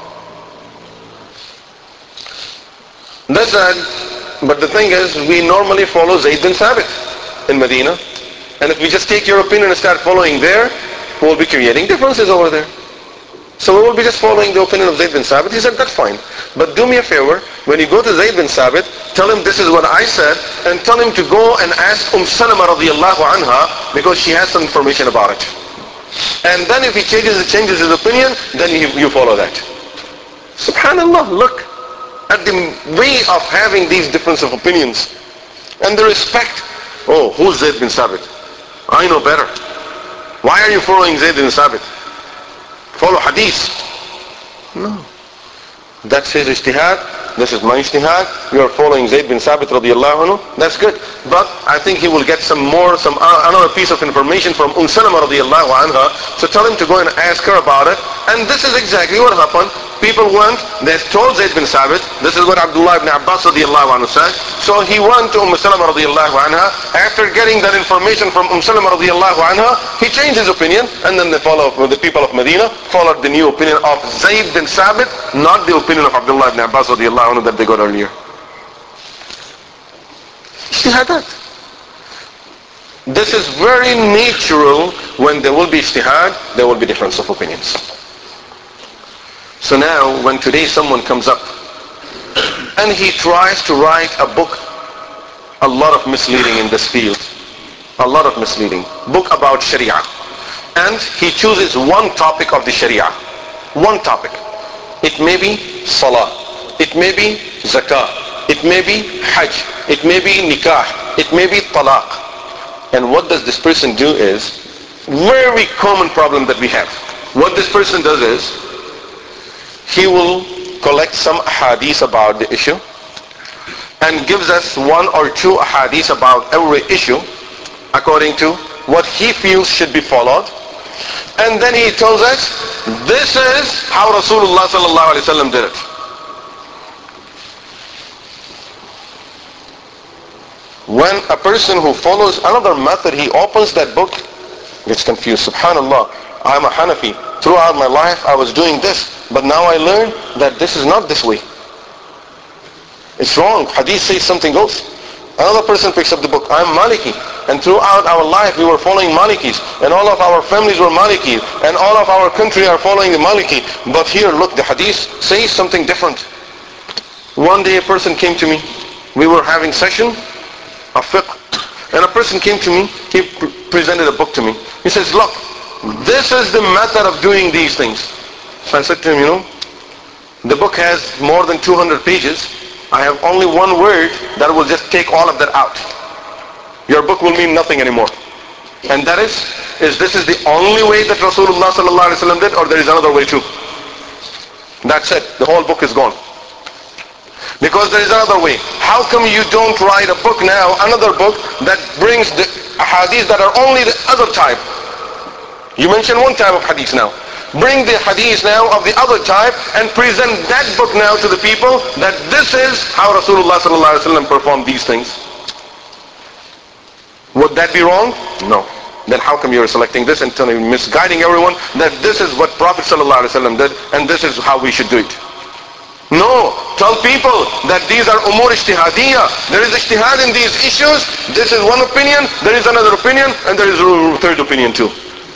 They said, but the thing is, we normally follow Zayd bin Thabit in Medina. And if we just take your opinion and start following there, we'll be creating differences over there. So we will be just following the opinion of Zayd bin Thabit. He said, that's fine. But do me a favor, when you go to Zayd bin Thabit, tell him this is what I said, and tell him to go and ask Salama radiyallahu anha, because she has some information about it. And then if he changes his opinion, then you follow that. Subhanallah, look at the way of having these difference of opinions. And the respect. Oh, who's Zayd bin Thabit? I know better. Why are you following Zayd bin Thabit? Follow hadith. No. That's his ijtihad. This is my ijtihad. You are following Zayd bin Thabit radiyallahu anhu. That's good. But I think he will get another piece of information from Salama radiyallahu anha. So tell him to go and ask her about it. And this is exactly what happened. People went, they told Zayd bin Sabit, this is what Abdullah ibn Abbas radiallahu anhu said. So he went to Salama radiallahu anha. After getting that information from Salama radiallahu anha, he changed his opinion, and then the people of Medina followed the new opinion of Zayd bin Sabit, not the opinion of Abdullah ibn Abbas radiallahu anhu that they got earlier. Ijtihadat. This is very natural. When there will be ijtihad, there will be difference of opinions. So now, when today someone comes up and he tries to write a book, a lot of misleading in this field, a lot of misleading, book about Sharia, and he chooses one topic of the Sharia, one topic. It may be Salah, it may be Zakah, it may be Hajj, it may be Nikah, it may be Talaq. And what does this person do is, very common problem that we have. What this person does is, he will collect some hadith about the issue and gives us one or two hadith about every issue according to what he feels should be followed. And then he tells us, this is how Rasulullah sallallahu alaihi wasallam did it. When a person who follows another method, he opens that book, gets confused. Subhanallah, I'm a Hanafi. Throughout my life I was doing this, but now I learn that this is not this way. It's wrong. Hadith says something else. Another person picks up the book, I'm Maliki. And throughout our life we were following Malikis. And all of our families were Maliki. And all of our country are following the Maliki. But here, look, the Hadith says something different. One day a person came to me. We were having session of fiqh, and a person came to me, he presented a book to me. He says, look, this is the method of doing these things. So I said to him, the book has more than 200 pages. I have only one word that will just take all of that out. Your book will mean nothing anymore. And that is this is the only way that Rasulullah sallallahu alaihi wasallam did, or there is another way too? That's it. The whole book is gone. Because there is another way. How come you don't write a book now, another book that brings the hadith that are only the other type? You mentioned one type of hadith now. Bring the hadith now of the other type and present that book now to the people, that this is how Rasulullah sallallahu alaihi wasallam performed these things. Would that be wrong? No. Then how come you're selecting this and misguiding everyone that this is what Prophet sallallahu alaihi wasallam did and this is how we should do it? No, tell people that these are umur ijtihadiyya. There is ijtihad in these issues. This is one opinion, there is another opinion, and there is a third opinion too.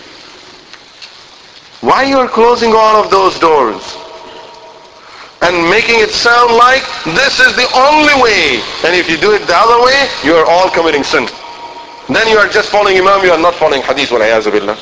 Why you are closing all of those doors and making it sound like this is the only way, and if you do it the other way, you are all committing sin. Then you are just following Imam, you are not following hadith, wal a'yadhu billah.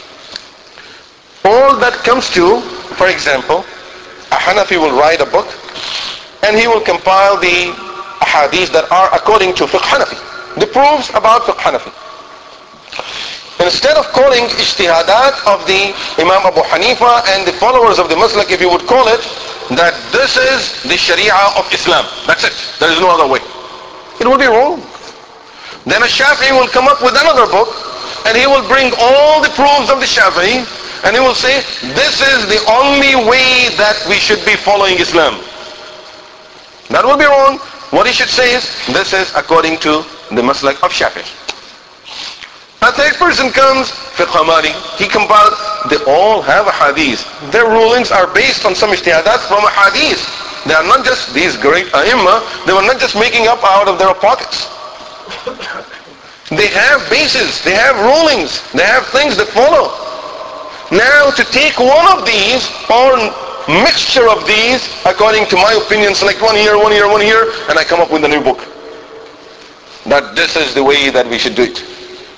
All that comes to, for example, a Hanafi will write a book and he will compile the hadith that are according to fiqh Hanafi, the proofs about fiqh Hanafi. Instead of calling ijtihadat of the Imam Abu Hanifa and the followers of the Maslak, if you would call it that this is the Sharia of Islam, that's it, there is no other way, it would be wrong. Then a Shafi'i will come up with another book and he will bring all the proofs of the Shafi'i and he will say, this is the only way that we should be following Islam. That will be wrong. What he should say is, this is according to the Maslak of Shafi'i. A third person comes, Fiqh Mali, he compiled, they all have a hadith. Their rulings are based on some ijtihadat from a hadith. They are not just these great ai*imma, they were not just making up out of their pockets. They have bases, they have rulings, they have things that follow. Now to take one of these or mixture of these, according to my opinion, select one here, one here, one here, and I come up with a new book. That this is the way that we should do it.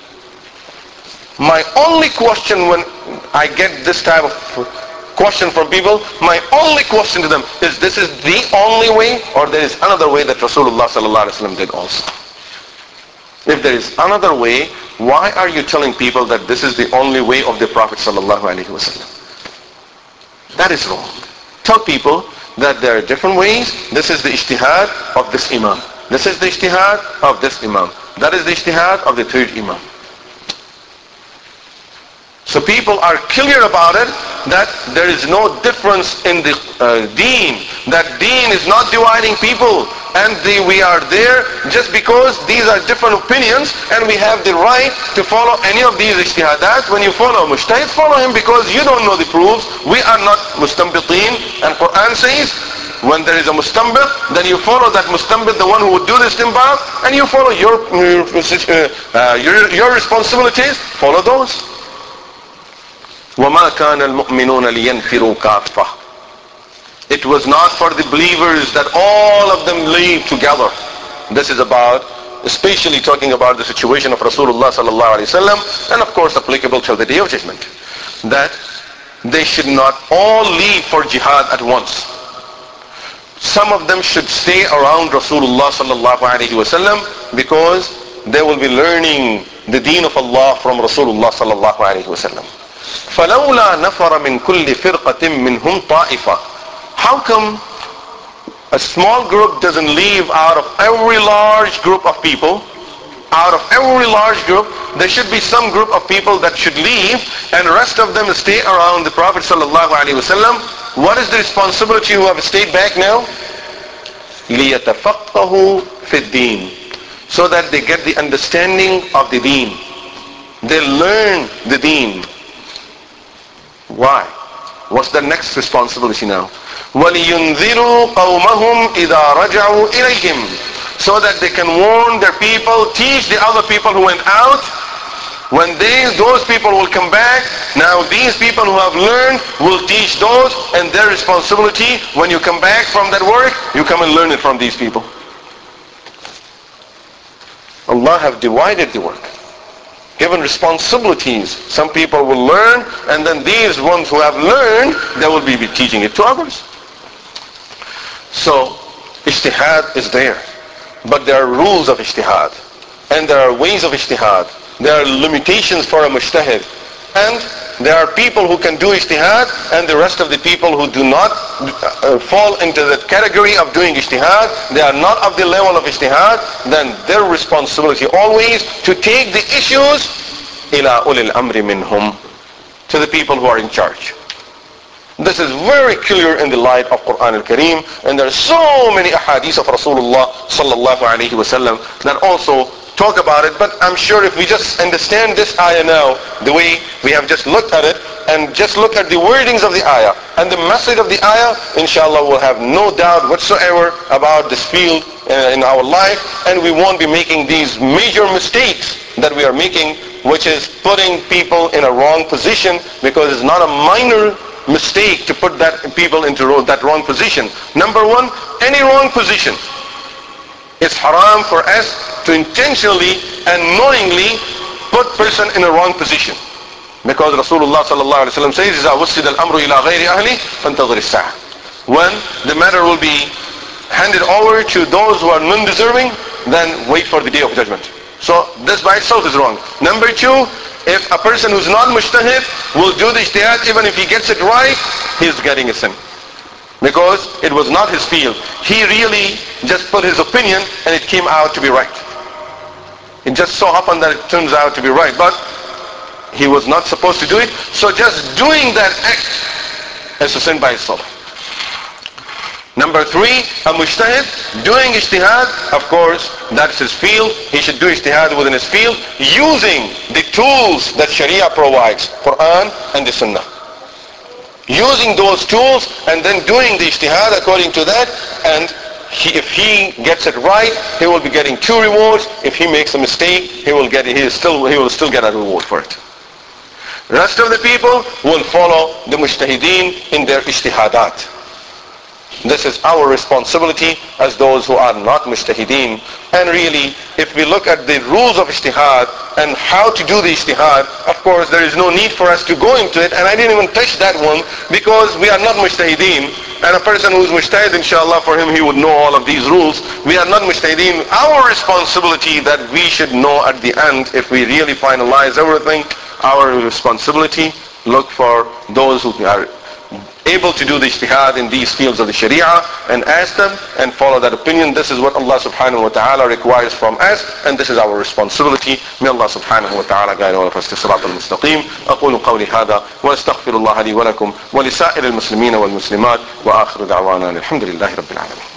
My only question when I get this type of question from people, my only question to them is, this is the only way, or there is another way that Rasulullah sallallahu alaihi wasallam did also? If there is another way, why are you telling people that this is the only way of the Prophet sallallahu alaihi wasallam? That is wrong. Tell people that there are different ways. This is the ijtihad of this imam. This is the ijtihad of this imam. That is the ijtihad of the third imam. So people are clear about it, that there is no difference in the deen, that deen is not dividing people, and we are there just because these are different opinions, and we have the right to follow any of these ijtihadat. When you follow mujtahid, follow him because you don't know the proofs. We are not mustanbitin, and Quran says when there is a mustanbit, then you follow that mustanbit, the one who would do the istinbat, and you follow your responsibilities, follow those. وَمَا كَانَ الْمُؤْمِنُونَ لِيَنْفِرُوا كَافَّةً. It was not for the believers that all of them leave together. This is about, especially talking about the situation of Rasulullah sallallahu alaihi wasallam, and of course applicable till the Day of Judgment, that they should not all leave for jihad at once. Some of them should stay around Rasulullah sallallahu alaihi wasallam because they will be learning the deen of Allah from Rasulullah sallallahu alaihi wasallam. فَلَوْلَا نَفَرَ مِنْ كُلِّ فِرْقَةٍ مِّنْهُمْ طَائِفَةٍ. How come a small group doesn't leave out of every large group of people? Out of every large group, there should be some group of people that should leave, and the rest of them stay around the Prophet sallallahu alaihi wasallam. What is the responsibility who have stayed back now? لِيَتَفَقَّهُ فِي الدِّينِ. So that they get the understanding of the deen. They learn the deen. Why? What's the next responsibility now? وَلِيُنذِرُوا قَوْمَهُمْ إِذَا رَجَعُوا إِلَيْهِمْ. So that they can warn their people, teach the other people who went out. When those people will come back, now these people who have learned will teach those, and their responsibility, when you come back from that work, you come and learn it from these people. Allah have divided the work, given responsibilities. Some people will learn, and then these ones who have learned, they will be teaching it to others. So, ijtihad is there. But there are rules of ijtihad. And there are ways of ijtihad. There are limitations for a mujtahid. And there are people who can do ijtihad, and the rest of the people who do not fall into that category of doing ijtihad, they are not of the level of ijtihad, then their responsibility always to take the issues ila ulil amri minhum, to the people who are in charge. This is very clear in the light of Quran al-Kareem, and there are so many ahadith of Rasulullah sallallahu alaihi wasallam that also talk about it. But I'm sure if we just understand this ayah now, the way we have just looked at it, and just look at the wordings of the ayah and the message of the ayah, inshallah we'll have no doubt whatsoever about this field in our life, and we won't be making these major mistakes that we are making, which is putting people in a wrong position, because it's not a minor mistake to put that people into that wrong position. Number one, any wrong position, it's haram for us to intentionally and knowingly put person in a wrong position. Because Rasulullah sallallahu alaihi wasallam says, إِذَا وُسِّدَ الْأَمْرُ إِلَىٰ غَيْرِ أَهْلِ فَانْتَظِرِ السَّاعَةِ. When the matter will be handed over to those who are non-deserving, then wait for the Day of Judgment. So this by itself is wrong. Number two, if a person who's not mujtahid will do the ijtihad, even if he gets it right, he's getting a sin. Because it was not his field. He really just put his opinion and it came out to be right. It just so happened that it turns out to be right. But he was not supposed to do it. So just doing that act is a sin by itself. Number three, a mujtahid doing ijtihad, of course, that's his field. He should do ijtihad within his field using the tools that Sharia provides, Quran and the Sunnah. Using those tools and then doing the ijtihad according to that, and if he gets it right, he will be getting 2 rewards. If he makes a mistake, he will still get a reward for it. The rest of the people will follow the mujtahideen in their ijtihadat. This is our responsibility as those who are not mujtahideen. And really, if we look at the rules of ijtihad and how to do the ijtihad, of course there is no need for us to go into it, and I didn't even touch that one because we are not mujtahideen. And a person who is mujtahid, inshallah, for him he would know all of these rules. We are not mujtahideen. Our responsibility that we should know at the end, if we really finalize everything, our responsibility, look for those who are able to do the ijtihad in these fields of the sharia, and ask them and follow that opinion. This is what Allah subhanahu wa ta'ala requires from us, and this is our responsibility. May Allah subhanahu wa ta'ala guide all of us to Sirat al-Mustaqim. أقول قولي هذا وأستغفر الله لي ولكم ولسائر المسلمين والمسلمات وآخر دعوانا الحمد لله رب العالمين.